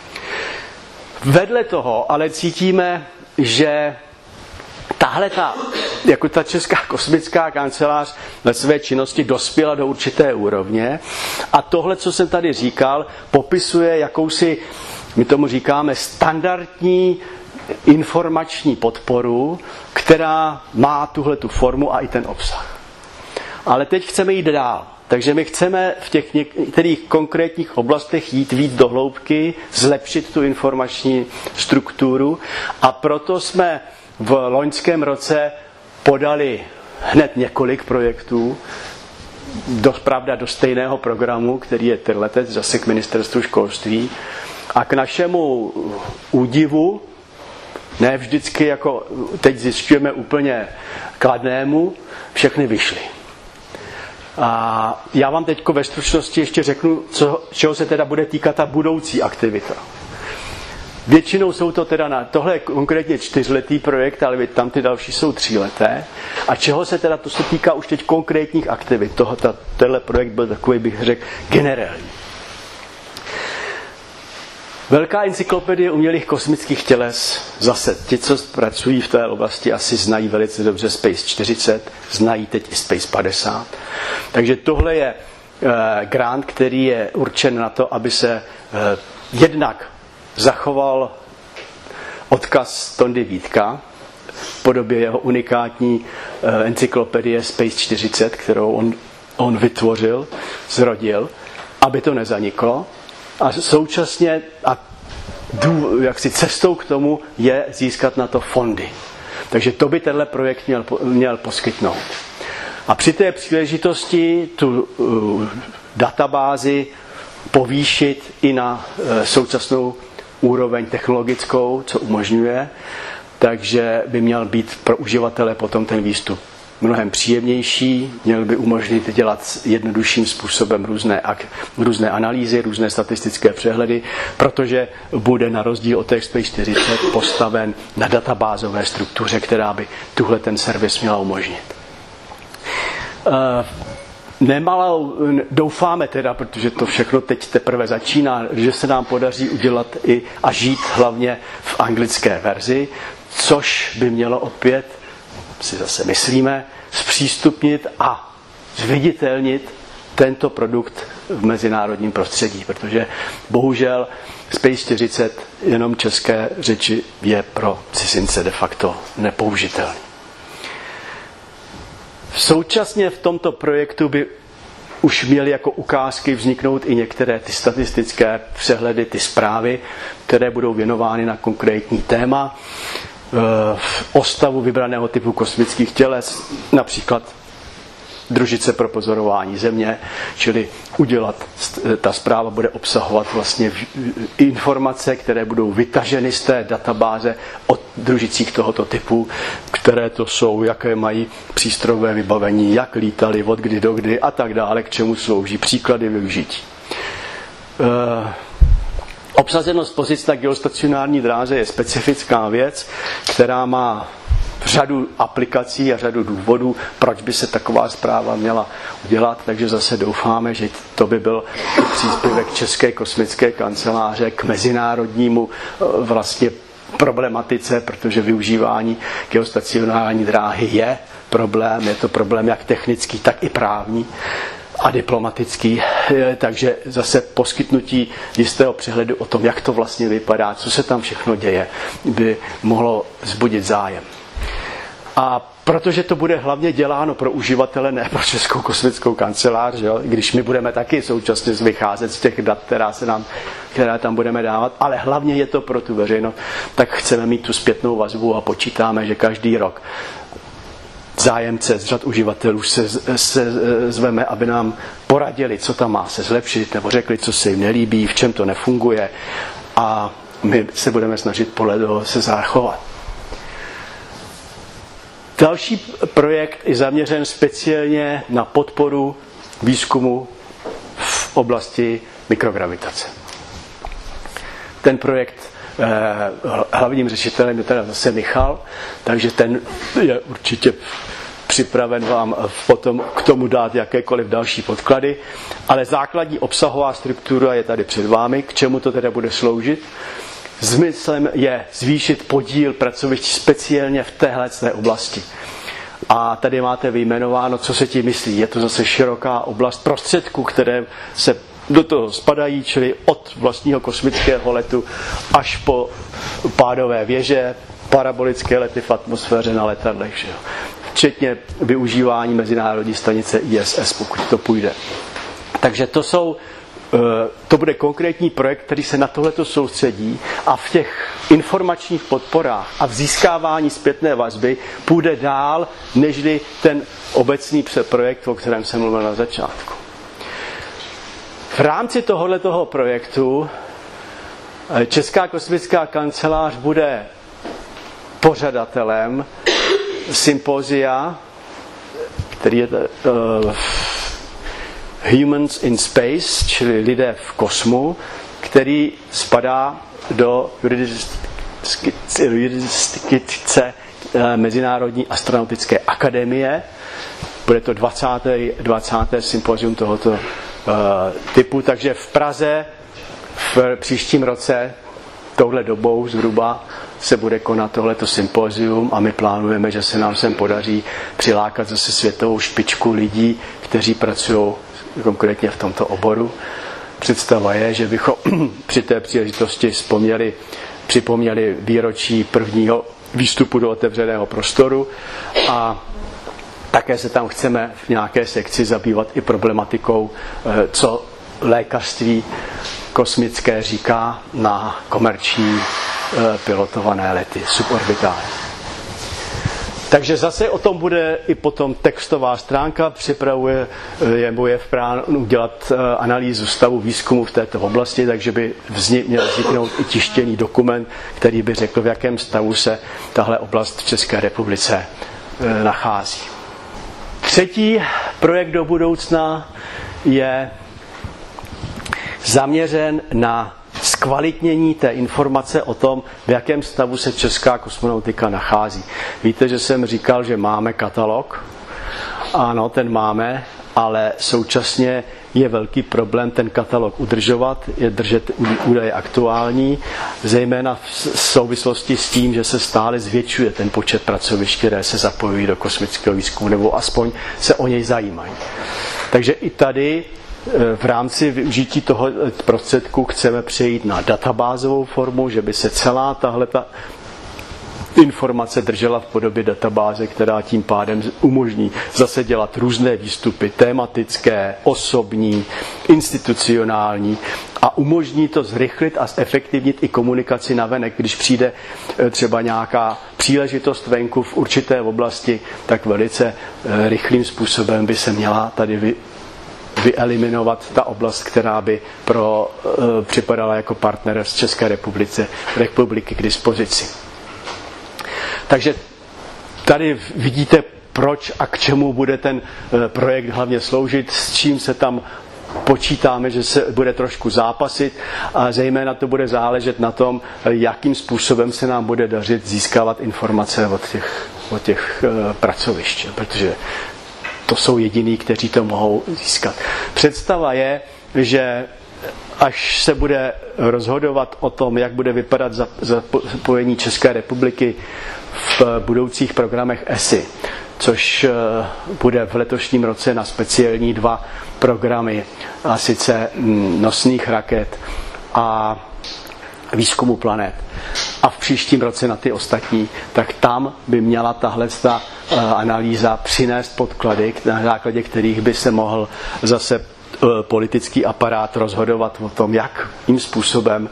Vedle toho ale cítíme, že tahle ta, jako ta Česká kosmická kancelář ve své činnosti dospěla do určité úrovně a tohle, co jsem tady říkal, popisuje jakousi, my tomu říkáme, standardní informační podporu, která má tuhletu formu a i ten obsah. Ale teď chceme jít dál. Takže my chceme v těch některých konkrétních oblastech jít víc do hloubky, zlepšit tu informační strukturu a proto jsme v loňském roce podali hned několik projektů, do, pravda do stejného programu, který je Tyrletec, zase k ministerstvu školství. A k našemu údivu, ne vždycky jako teď zjišťujeme úplně kladnému, všechny vyšly. A já vám teď ve stručnosti ještě řeknu, co, čeho se teda bude týkat ta budoucí aktivita. Většinou jsou to teda na, tohle je konkrétně čtyřletý projekt, ale tam ty další jsou tříleté. A čeho se teda, to se týká už teď konkrétních aktivit. Toho, ta, tenhle projekt byl takový, bych řekl, generální. Velká encyklopedie umělých kosmických těles, zase ti, co pracují v té oblasti, asi znají velice dobře Space čtyřicet, znají teď i Space padesát. Takže tohle je eh, grant, který je určen na to, aby se eh, jednak zachoval odkaz Tondy Vítka v podobě jeho unikátní eh, encyklopedie Space čtyřicet, kterou on, on vytvořil, zrodil, aby to nezaniklo. A současně a dů, jaksi cestou k tomu je získat na to fondy. Takže to by tenhle projekt měl, měl poskytnout. A při té příležitosti tu uh, databázi povýšit i na uh, současnou úroveň technologickou, co umožňuje, takže by měl být pro uživatele potom ten výstup mnohem příjemnější, měl by umožnit dělat jednodušším způsobem různé, různé analýzy, různé statistické přehledy, protože bude na rozdíl od Space čtyřicet postaven na databázové struktuře, která by tuhle ten servis měla umožnit. Nemalou, doufáme teda, protože to všechno teď teprve začíná, že se nám podaří udělat i a žít hlavně v anglické verzi, což by mělo opět, si zase myslíme, zpřístupnit a zviditelnit tento produkt v mezinárodním prostředí, protože bohužel Space čtyřicet jenom české řeči je pro cizince de facto nepoužitelný. Současně v tomto projektu by už měly jako ukázky vzniknout i některé ty statistické přehledy, ty zprávy, které budou věnovány na konkrétní téma, o stavu vybraného typu kosmických těles, například družice pro pozorování Země, čili udělat, ta zpráva bude obsahovat vlastně informace, které budou vytaženy z té databáze o družicích tohoto typu, které to jsou, jaké mají přístrojové vybavení, jak lítali, od kdy do kdy a tak dále, k čemu slouží, příklady využití. Obsazenost pozic na geostacionární dráze je specifická věc, která má řadu aplikací a řadu důvodů, proč by se taková zpráva měla udělat, takže zase doufáme, že to by byl příspěvek České kosmické kanceláře k mezinárodnímu vlastně problematice, protože využívání geostacionární dráhy je problém, je to problém jak technický, tak i právní a diplomatický, takže zase poskytnutí jistého přehledu o tom, jak to vlastně vypadá, co se tam všechno děje, by mohlo vzbudit zájem. A protože to bude hlavně děláno pro uživatele, ne pro Českou kosmickou kancelář, že jo? Když my budeme taky současně vycházet z těch dat, která, se nám, která tam budeme dávat, ale hlavně je to pro tu veřejnost, tak chceme mít tu zpětnou vazbu a počítáme, že každý rok zájemce z řad uživatelů se, se zveme, aby nám poradili, co tam má se zlepšit, nebo řekli, co se jim nelíbí, v čem to nefunguje a my se budeme snažit podle toho se zachovat. Další projekt je zaměřen speciálně na podporu výzkumu v oblasti mikrogravitace. Ten projekt hlavním řešitelem je teda zase Michal, takže ten je určitě připraven vám potom k tomu dát jakékoliv další podklady, ale základní obsahová struktura je tady před vámi, k čemu to teda bude sloužit. Smyslem je zvýšit podíl pracovišť speciálně v téhle oblasti. A tady máte vyjmenováno, co se tím myslí. Je to zase široká oblast prostředků, které se do toho spadají, čili od vlastního kosmického letu až po pádové věže, parabolické lety v atmosféře na letadlech. Že jo. včetně využívání mezinárodní stanice I S S, pokud to půjde. Takže to jsou, to bude konkrétní projekt, který se na tohleto soustředí a v těch informačních podporách a v získávání zpětné vazby půjde dál, nežli ten obecný projekt, o kterém jsem mluvil na začátku. V rámci tohoto projektu Česká kosmická kancelář bude pořadatelem sympozia, který je uh, Humans in Space, čili lidé v kosmu, který spadá do jurisdikce Mezinárodní astronautické akademie. Bude to dvacáté dvacáté sympozium tohoto uh, typu, takže v Praze v příštím roce touhle dobou zhruba se bude konat tohleto sympozium a my plánujeme, že se nám sem podaří přilákat zase světovou špičku lidí, kteří pracují konkrétně v tomto oboru. Představa je, že bychom při té příležitosti vzpomněli, připomněli výročí prvního výstupu do otevřeného prostoru a také se tam chceme v nějaké sekci zabývat i problematikou, co lékařství kosmické říká na komerční pilotované lety suborbitální. Takže zase o tom bude i potom textová stránka, připravuje je v plánu udělat analýzu stavu výzkumu v této oblasti, takže by vznik, měl vzniknout i tištěný dokument, který by řekl, v jakém stavu se tahle oblast v České republice nachází. Třetí projekt do budoucna je zaměřen na zkvalitnění té informace o tom, v jakém stavu se česká kosmonautika nachází. Víte, že jsem říkal, že máme katalog. Ano, ten máme, ale současně je velký problém ten katalog udržovat, je držet údaje aktuální, zejména v souvislosti s tím, že se stále zvětšuje ten počet pracovišť, které se zapojují do kosmického výzkumu, nebo aspoň se o něj zajímají. Takže i tady v rámci využití toho prostředku chceme přejít na databázovou formu, že by se celá tahle ta informace držela v podobě databáze, která tím pádem umožní zase dělat různé výstupy, tematické, osobní, institucionální a umožní to zrychlit a zefektivnit i komunikaci navenek. Když přijde třeba nějaká příležitost venku v určité oblasti, tak velice rychlým způsobem by se měla tady vy vyeliminovat ta oblast, která by pro, e, připadala jako partner z České republice, republiky k dispozici. Takže tady vidíte, proč a k čemu bude ten e, projekt hlavně sloužit, s čím se tam počítáme, že se bude trošku zápasit a zejména to bude záležet na tom, jakým způsobem se nám bude dařit získávat informace od těch, od těch e, pracovišť, protože to jsou jediní, kteří to mohou získat. Představa je, že až se bude rozhodovat o tom, jak bude vypadat zapojení České republiky v budoucích programech E S I, což bude v letošním roce na speciální dva programy, a sice nosných raket a výzkumu planet, a v příštím roce na ty ostatní, tak tam by měla tahle ta analýza přinést podklady, na základě kterých by se mohl zase politický aparát rozhodovat o tom, jakým způsobem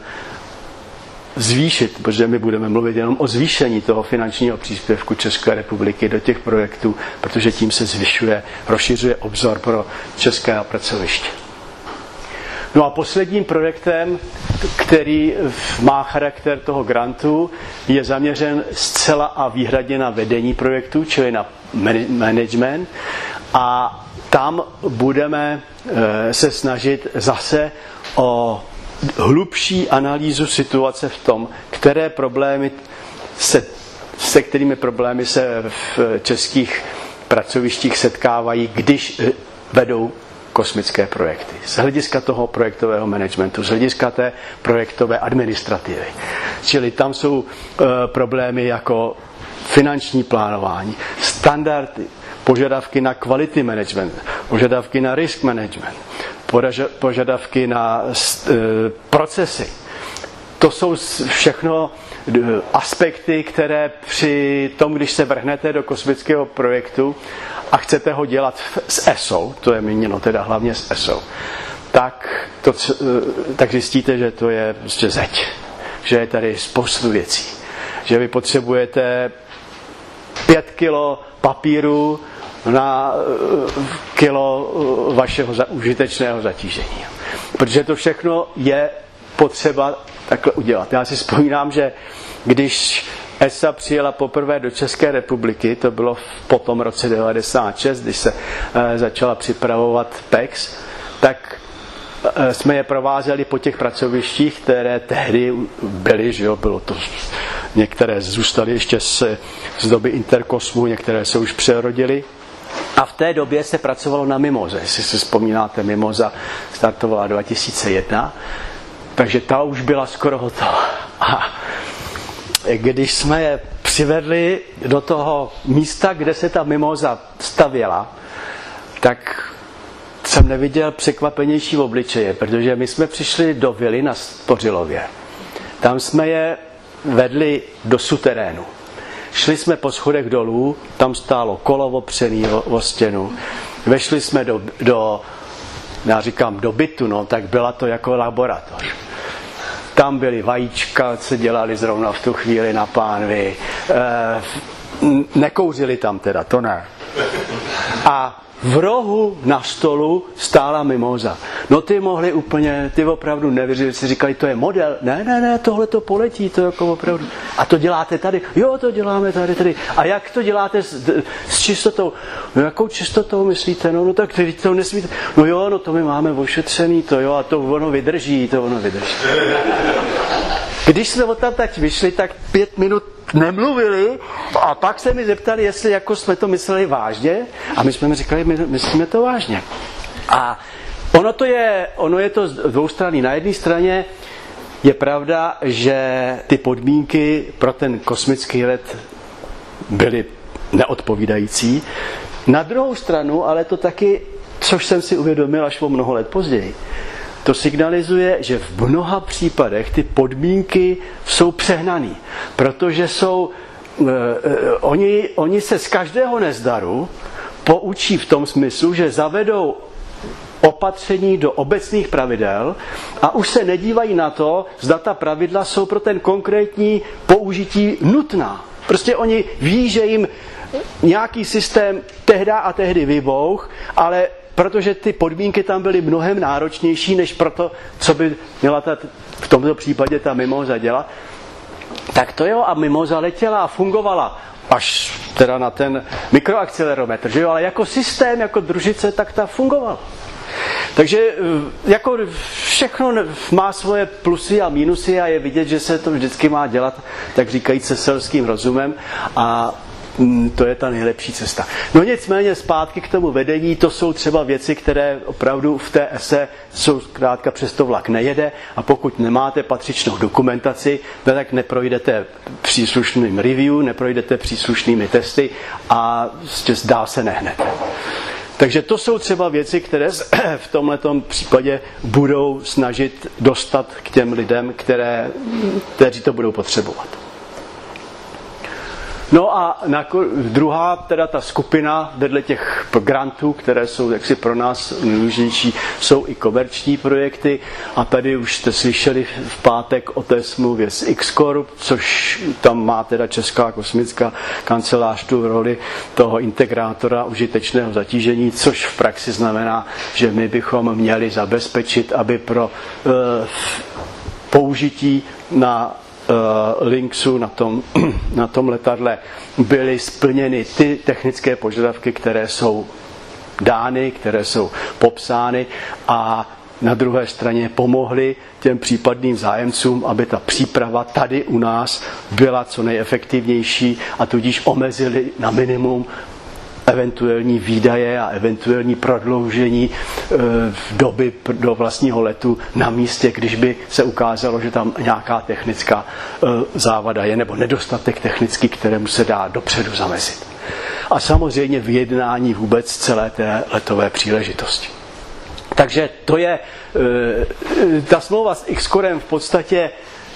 zvýšit, protože my budeme mluvit jenom o zvýšení toho finančního příspěvku České republiky do těch projektů, protože tím se zvyšuje, rozšiřuje obzor pro české pracoviště. No a posledním projektem, který má charakter toho grantu, je zaměřen zcela a výhradně na vedení projektu, čili na management. A tam budeme se snažit zase o hlubší analýzu situace v tom, které problémy se, se kterými problémy se v českých pracovištích setkávají, když vedou kosmické projekty. Z hlediska toho projektového managementu, z hlediska té projektové administrativy. Čili tam jsou e, problémy jako finanční plánování, standardy, požadavky na quality management, požadavky na risk management, požadavky na e, procesy. to jsou všechno aspekty, které při tom, když se vrhnete do kosmického projektu a chcete ho dělat s E S O, to je míněno teda hlavně s E S O, tak, to, tak zjistíte, že to je prostě zeď. Že je tady spoustu věcí. Že vy potřebujete pět kilo papíru na kilo vašeho užitečného zatížení. Protože to všechno je potřeba takhle udělat. Já si vzpomínám, že když E S A přijela poprvé do České republiky, to bylo po tom roce devadesát šest, když se e, začala připravovat P E X, tak e, jsme je provázeli po těch pracovištích, které tehdy byly, že jo, bylo to, některé zůstaly ještě z, z doby Interkosmu, některé se už přerodily. A v té době se pracovalo na Mimoze. Jestli si vzpomínáte, Mimoza startovala dva tisíce jedna, takže ta už byla skoro hotová. A když jsme je přivedli do toho místa, kde se ta Mimoza stavěla, tak jsem neviděl překvapenější obličeje, protože my jsme přišli do vily na Spořilově. Tam jsme je vedli do suterénu. Šli jsme po schodech dolů, tam stálo kolo opřený o, o stěnu. Vešli jsme do, do, já říkám do bytu, no, tak byla to jako laboratoř. Tam byly vajíčka, se dělali zrovna v tu chvíli na pánvi. E, nekouřili tam teda, to ne. A v rohu na stolu stála Mimoza. No ty mohli úplně, ty opravdu nevěřili, si říkali, to je model. Ne, ne, ne, tohle to poletí, to jako opravdu. A to děláte tady? Jo, to děláme tady, tady. A jak to děláte s, s čistotou? No jakou čistotou myslíte? No, no tak tady to nesmíte. No jo, no to my máme ošetřený, to jo, a to ono vydrží, to ono vydrží. Když jsme odtamtud vyšli, tak pět minut nemluvili a pak se mi zeptali, jestli jako jsme to mysleli vážně a my jsme mi říkali, my myslíme to vážně. A ono to je, ono je to dvoustranný. Na jedné straně je pravda, že ty podmínky pro ten kosmický let byly neodpovídající. Na druhou stranu, ale to taky, což jsem si uvědomil až o mnoho let později, to signalizuje, že v mnoha případech ty podmínky jsou přehnaný, protože jsou, eh, eh, oni, oni se z každého nezdaru poučí v tom smyslu, že zavedou opatření do obecných pravidel a už se nedívají na to, zda ta pravidla jsou pro ten konkrétní použití nutná. Prostě oni ví, že jim nějaký systém tehda a tehdy vybouch, ale protože ty podmínky tam byly mnohem náročnější, než proto, co by měla ta, v tomto případě ta Mimoza dělat, tak to jo, a Mimoza letěla a fungovala až teda na ten mikroakcelerometr, že jo, ale jako systém, jako družice, tak ta fungovala. Takže jako všechno má svoje plusy a mínusy a je vidět, že se to vždycky má dělat, tak říkajíc, se selským rozumem a to je ta nejlepší cesta. No nicméně zpátky k tomu vedení, to jsou třeba věci, které opravdu v té ese jsou zkrátka, přes to vlak nejede a pokud nemáte patřičnou dokumentaci, tak neprojdete příslušným review, neprojdete příslušnými testy a dál se nehnete. Takže to jsou třeba věci, které v tomhletom případě budou snažit dostat k těm lidem, které, kteří to budou potřebovat. No a na, druhá, teda ta skupina vedle těch grantů, které jsou jaksi pro nás nejdůležitější, jsou i komerční projekty a tady už jste slyšeli v pátek o té smlouvě s X-Corp, což tam má teda Česká kosmická kancelář tu roli toho integrátora užitečného zatížení, což v praxi znamená, že my bychom měli zabezpečit, aby pro uh, použití na Uh, Lynxu na tom, na tom letadle byly splněny ty technické požadavky, které jsou dány, které jsou popsány a na druhé straně pomohly těm případným zájemcům, aby ta příprava tady u nás byla co nejefektivnější a tudíž omezili na minimum eventuální výdaje a eventuální prodloužení e, doby do vlastního letu na místě, když by se ukázalo, že tam nějaká technická e, závada je nebo nedostatek technický, kterému se dá dopředu zamezit. A samozřejmě vyjednání vůbec celé té letové příležitosti. Takže to je, e, ta smlouva s X-Corem v podstatě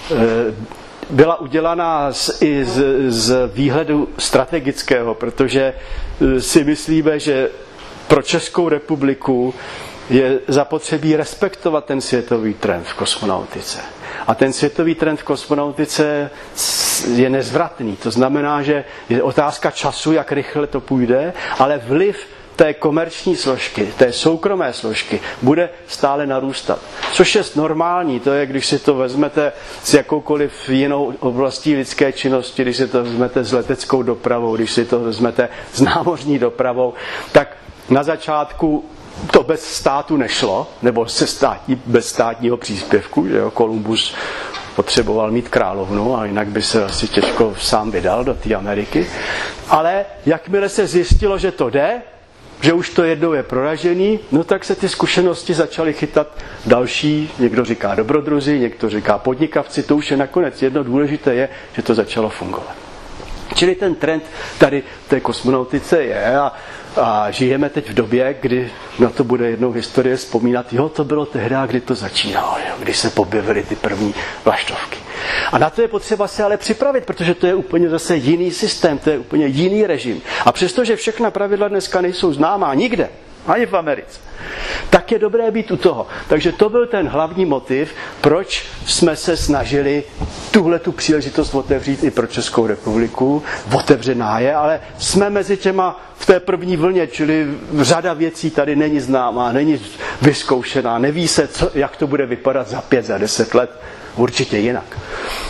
byla udělaná z, i z, z výhledu strategického, protože si myslíme, že pro Českou republiku je zapotřebí respektovat ten světový trend v kosmonautice. A ten světový trend v kosmonautice je nezvratný. To znamená, že je otázka času, jak rychle to půjde, ale vliv té komerční složky, té soukromé složky bude stále narůstat. Což je normální, to je, když si to vezmete s jakoukoliv jinou oblastí lidské činnosti, když si to vezmete s leteckou dopravou, když si to vezmete s námořní dopravou, tak na začátku to bez státu nešlo, nebo se státní, bez státního příspěvku, že jo, Kolumbus potřeboval mít královnu, a jinak by se asi těžko sám vydal do té Ameriky. Ale jakmile se zjistilo, že to jde, že už to jednou je proražený, no tak se ty zkušenosti začaly chytat další, někdo říká dobrodruzi, někdo říká podnikavci, to už je nakonec jedno, důležité je, že to začalo fungovat. Čili ten trend tady v té kosmonautice je a, a žijeme teď v době, kdy na to bude jednou historie vzpomínat, jo, to bylo tehdy, kdy to začínalo, jo, když se objevily ty první vlaštovky. A na to je potřeba se ale připravit, protože to je úplně zase jiný systém, to je úplně jiný režim. A přestože všechna pravidla dneska nejsou známá nikde, ani v Americe, tak je dobré být u toho. Takže to byl ten hlavní motiv, proč jsme se snažili tuhle tu příležitost otevřít i pro Českou republiku. Otevřená je, ale jsme mezi těma v té první vlně, čili řada věcí tady není známá, není vyzkoušená, neví se, co, jak to bude vypadat za pět, za deset let, určitě jinak.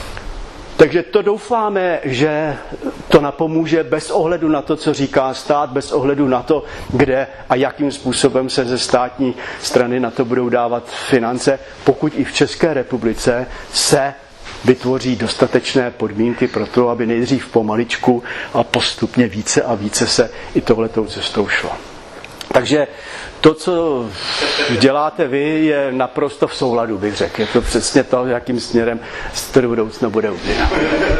Takže to doufáme, že to napomůže bez ohledu na to, co říká stát, bez ohledu na to, kde a jakým způsobem se ze státní strany na to budou dávat finance, pokud i v České republice se vytvoří dostatečné podmínky pro to, aby nejdřív pomaličku a postupně více a více se i touhletou cestou šlo. Takže to, co děláte vy, je naprosto v souladu, bych řekl. Je to přesně to, jakým směrem se do budoucna bude ubírat.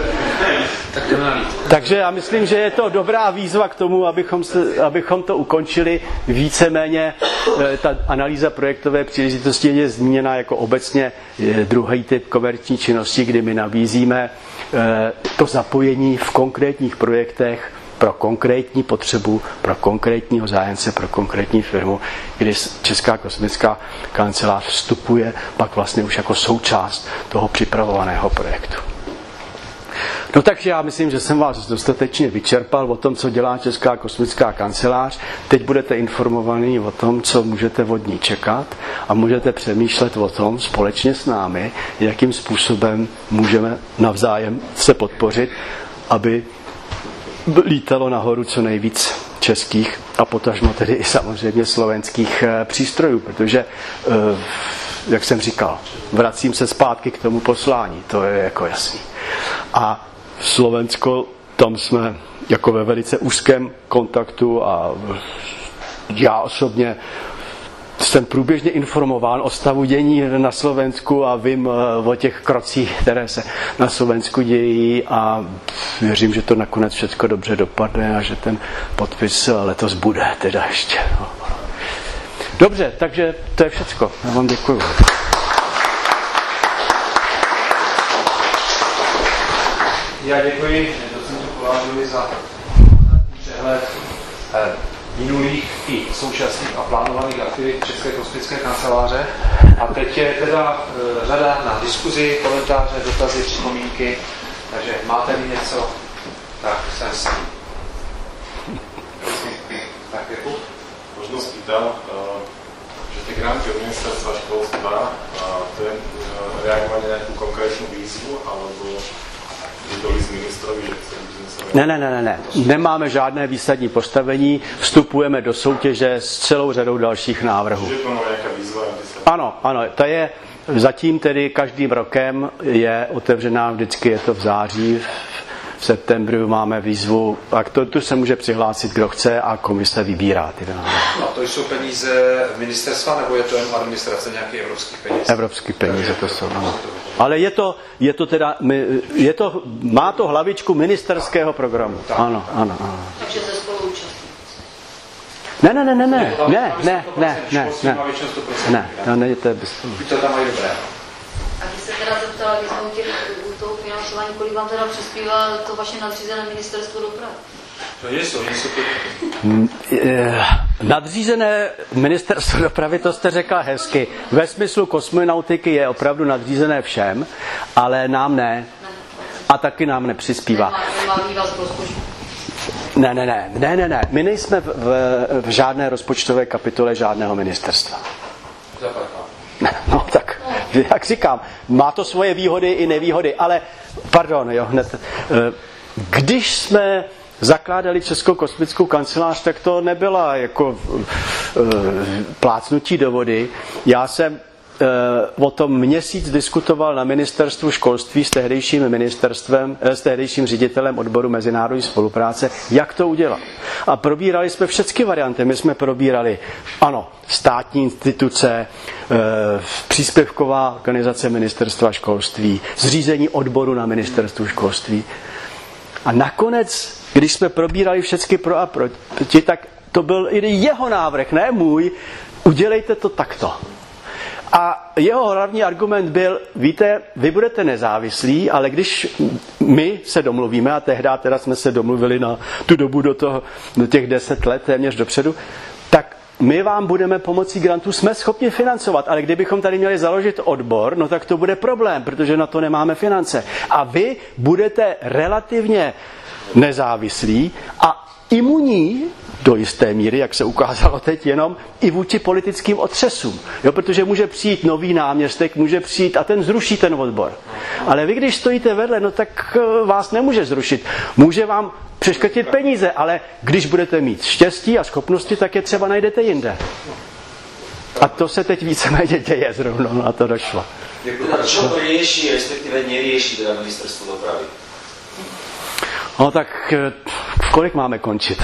Takže já myslím, že je to dobrá výzva k tomu, abychom, se, abychom to ukončili. Víceméně ta analýza projektové příležitosti je zmíněna jako obecně druhý typ komerční činnosti, kdy my nabízíme to zapojení v konkrétních projektech pro konkrétní potřebu, pro konkrétního zájemce, pro konkrétní firmu, kdy Česká kosmická kancelář vstupuje pak vlastně už jako součást toho připravovaného projektu. No takže já myslím, že jsem vás dostatečně vyčerpal o tom, co dělá Česká kosmická kancelář. Teď budete informovaní o tom, co můžete od ní čekat a můžete přemýšlet o tom společně s námi, jakým způsobem můžeme navzájem se podpořit, aby lítalo nahoru co nejvíc českých a potažmo tedy i samozřejmě slovenských přístrojů, protože, jak jsem říkal, vracím se zpátky k tomu poslání, to je jako jasný. A Slovensko, tam jsme jako ve velice úzkém kontaktu a já osobně jsem průběžně informován o stavu dění na Slovensku a vím o těch krocích, které se na Slovensku dějí a věřím, že to nakonec všechno dobře dopadne a že ten podpis letos bude teda ještě. Dobře, takže to je všecko. Já vám děkuju. Já děkuji docentu Kolářovi za přehled minulých i současných a plánovaných aktivit České kosmické kanceláře. A teď je teda e, řada na diskuzi, komentáře, dotazy, připomínky. Takže máte-li něco, tak jsem si. Tak Jakub? Možno spýtal, že ty granty od ministerstva školstva, to je reagovat na nějakou konkrétní výzvu, alebo vydali z ministrovi, že chceme Ne, ne, ne, ne, ne. Nemáme žádné výsadní postavení, vstupujeme do soutěže s celou řadou dalších návrhů. Že to nějaká výzva? Ano, ano, to je zatím tedy každým rokem je otevřená, vždycky je to v září, v septembru máme výzvu, a to, tu se může přihlásit, kdo chce a komise vybírá ty návrhy. A to jsou peníze ministerstva, nebo je to jen administrace nějakých evropských peněz? Evropské peníze to jsou, ano. Ale je to, je to teda, je to, má to hlavičku ministerského programu. Tak, ano, tak. ano, ano. Takže to je spoluúčast. Ne, ne, ne, ne, ne, ne, ne, ne, ne, ne, ne, to ne, to je bez toho. To tam mají dobré. A když se teda zeptala, když jsme u těch kolik vám teda přispívá to vaše nadřízené ministerstvo dopravy? To je, to jsou to. Nadřízené ministerstvo dopravy, to jste řekla hezky. Ve smyslu kosmonautiky je opravdu nadřízené všem, ale nám ne. A taky nám nepřispívá. Ne, ne, ne, ne, ne, ne. My nejsme v, v, v žádné rozpočtové kapitole žádného ministerstva. No tak, jak říkám, má to svoje výhody i nevýhody, ale, pardon, jo, hned. Když jsme zakládali Českou kosmickou kancelář, tak to nebyla jako uh, plácnutí do vody. Já jsem uh, o tom měsíc diskutoval na ministerstvu školství s tehdejším ministerstvem, eh, s tehdejším ředitelem odboru mezinárodní spolupráce, jak to udělat. A probírali jsme všechny varianty. My jsme probírali, ano, státní instituce, uh, příspěvková organizace ministerstva školství, zřízení odboru na ministerstvu školství. A nakonec, když jsme probírali všechny pro a proti, tak to byl i jeho návrh, ne můj, udělejte to takto. A jeho hlavní argument byl, víte, vy budete nezávislí, ale když my se domluvíme, a tehdy teda jsme se domluvili na tu dobu do, toho, do těch deset let, téměř dopředu, tak my vám budeme pomocí grantů, jsme schopni financovat, ale kdybychom tady měli založit odbor, no tak to bude problém, protože na to nemáme finance. A vy budete relativně nezávislí a imunní do jisté míry, jak se ukázalo teď, jenom i vůči politickým otřesům. Jo, protože může přijít nový náměstek, může přijít a ten zruší ten odbor. Ale vy, když stojíte vedle, no tak vás nemůže zrušit. Může vám přeškrtit peníze, ale když budete mít štěstí a schopnosti, tak je třeba najdete jinde. A to se teď víceméně děje, zrovna na to došlo. A čo to rieši, respektíve nerieši teda ministerstvo dopravy? No tak kolik máme končit?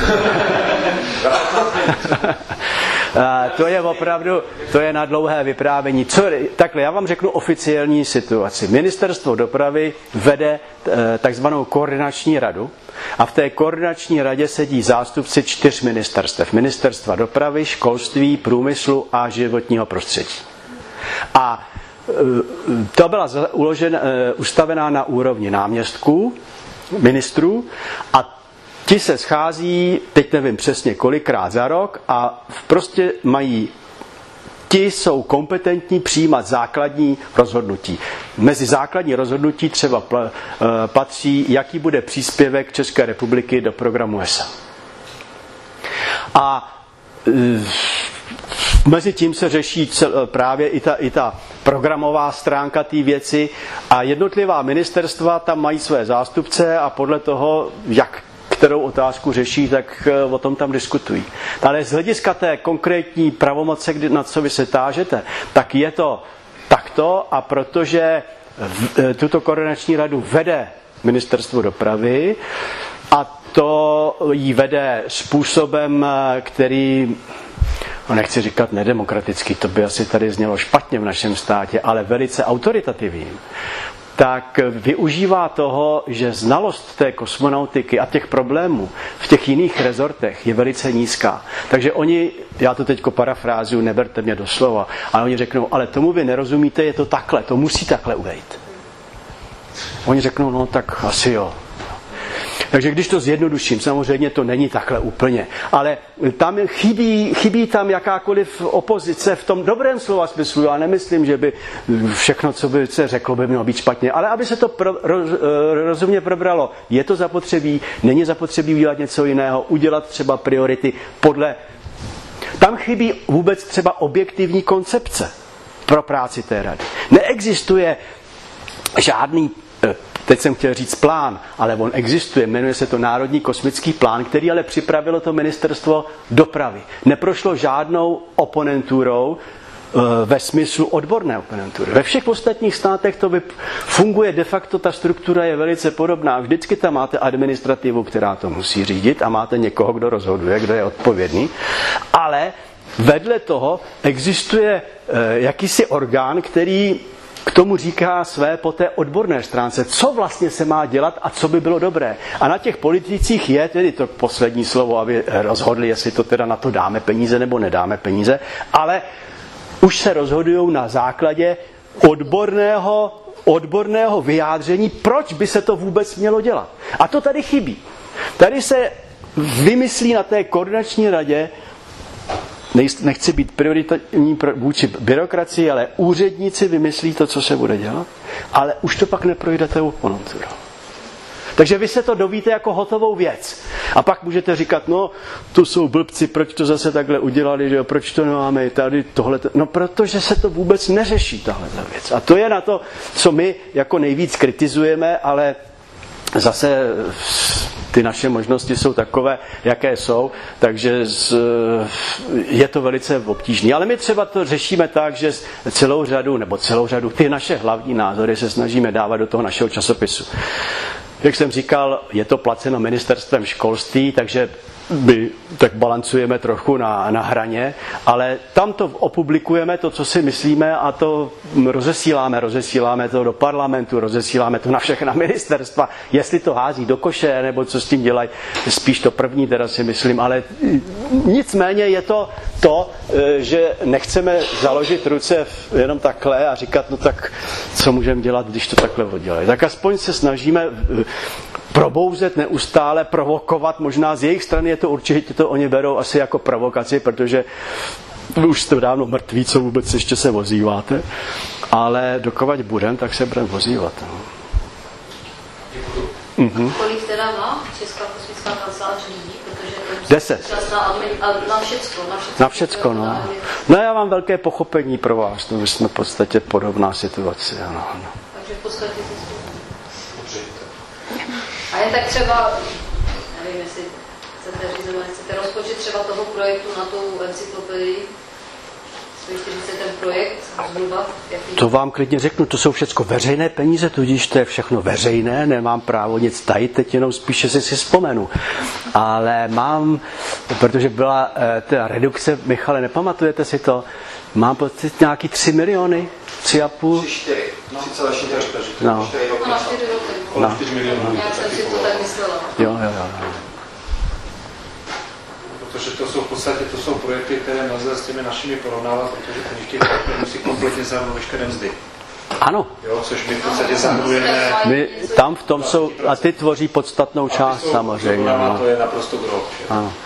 To je opravdu, to je na dlouhé vyprávění. Co, takhle, já vám řeknu oficiální situaci. Ministerstvo dopravy vede takzvanou koordinační radu a v té koordinační radě sedí zástupci čtyř ministerstev. Ministerstva dopravy, školství, průmyslu a životního prostředí. A to byla uložen, ustavená na úrovni náměstků, ministrů a ti se schází, teď nevím přesně kolikrát za rok a prostě mají, ti jsou kompetentní přijímat základní rozhodnutí. Mezi základní rozhodnutí třeba patří, jaký bude příspěvek České republiky do programu E S A. A mezi tím se řeší cel, právě i ta, i ta programová stránka té věci a jednotlivá ministerstva tam mají své zástupce a podle toho, jak kterou otázku řeší, tak o tom tam diskutují. Ale z hlediska té konkrétní pravomoce, kdy, na co vy se tážete, tak je to takto a protože v, tuto koordinační radu vede Ministerstvo dopravy a to jí vede způsobem, který, no nechci říkat nedemokratický, to by asi tady znělo špatně v našem státě, ale velice autoritativním, tak využívá toho, že znalost té kosmonautiky a těch problémů v těch jiných rezortech je velice nízká. Takže oni, já to teďko parafrázuju, neberte mě doslova, ale oni řeknou, ale tomu vy nerozumíte, je to takhle, to musí takhle uvejít. Oni řeknou, no tak asi jo. Takže když to zjednoduším, samozřejmě to není takhle úplně, ale tam chybí, chybí tam jakákoliv opozice v tom dobrém slova smyslu. Já nemyslím, že by všechno, co by se řeklo, by mělo být špatně, ale aby se to pro, roz, rozumně probralo. Je to zapotřebí, není zapotřebí udělat něco jiného, udělat třeba priority podle... Tam chybí vůbec třeba objektivní koncepce pro práci té rady. Neexistuje žádný... Teď jsem chtěl říct plán, ale on existuje, jmenuje se to Národní kosmický plán, který ale připravilo to ministerstvo dopravy. Neprošlo žádnou oponenturou ve smyslu odborné oponentury. Ve všech ostatních státech to funguje de facto, ta struktura je velice podobná. Vždycky tam máte administrativu, která to musí řídit a máte někoho, kdo rozhoduje, kdo je odpovědný. Ale vedle toho existuje jakýsi orgán, který k tomu říká své po té odborné stránce, co vlastně se má dělat a co by bylo dobré. A na těch politicích je tedy to poslední slovo, aby rozhodli, jestli to teda na to dáme peníze nebo nedáme peníze, ale už se rozhodují na základě odborného odborného vyjádření, proč by se to vůbec mělo dělat. A to tady chybí. Tady se vymyslí na té koordinační radě, nechci být prioritní vůči byrokracii, ale úředníci vymyslí to, co se bude dělat, ale už to pak neprojde tou oponenturou. Takže vy se to dovíte jako hotovou věc. A pak můžete říkat, no, to jsou blbci, proč to zase takhle udělali, že jo, proč to nemáme tady tohle. No, protože se to vůbec neřeší, tahle věc. A to je na to, co my jako nejvíc kritizujeme, ale zase ty naše možnosti jsou takové, jaké jsou, takže z, je to velice obtížné. Ale my třeba to řešíme tak, že celou řadu, nebo celou řadu, ty naše hlavní názory se snažíme dávat do toho našeho časopisu. Jak jsem říkal, je to placeno ministerstvem školství, takže my tak balancujeme trochu na, na hraně, ale tam to opublikujeme, to, co si myslíme, a to rozesíláme. Rozesíláme to do parlamentu, rozesíláme to na všechna ministerstva. Jestli to hází do koše, nebo co s tím dělají, spíš to první teda si myslím, ale nicméně je to to, že nechceme založit ruce jenom takhle a říkat, no tak co můžeme dělat, když to takhle oddělají. Tak aspoň se snažíme probouzet neustále, provokovat, možná z jejich strany je to určitě, to oni berou asi jako provokaci, protože už jste dávno mrtví, co vůbec ještě se ozýváte, ale dokovat budem, tak se budeme ozývat. Mhm. Kolik teda má Česká kosmická kancelář lidí? Protože to Deset. Na, na všecko. Na všecko, na všecko no. No já mám velké pochopení pro vás, no, my jsme v podstatě podobná situace. Ano, ano. Takže v podstatě to a je tak třeba, nevím, jestli chcete říct, nebo nechcete, rozpočet třeba toho projektu na tu encyklopedii, stojí čtyřicet ten projekt zhruba? Jaký... To vám klidně řeknu, to jsou všechno veřejné peníze, tudíž to je všechno veřejné, nemám právo nic tajit, teď jenom spíše si si vzpomenu. Ale mám, protože byla ta redukce, Michale, nepamatujete si to, mám pocit nějaký tři miliony, tři a půl. Tři, čtyři, tři celé čtyři, no. čtyři roky. No, čtyři roky. No. čtyři milionů. Já jsem si to tak myslela. Jo, jo, jo. Protože to jsou v podstatě to jsou projekty, které nelze s těmi našimi porovnávat, protože ten těch projektů musí kompletně zahrnout veškeré mzdy. Ano. Jo, což my v podstatě zahrnujeme. My tam v tom jsou, a ty tvoří podstatnou část samozřejmě. To je naprosto gro.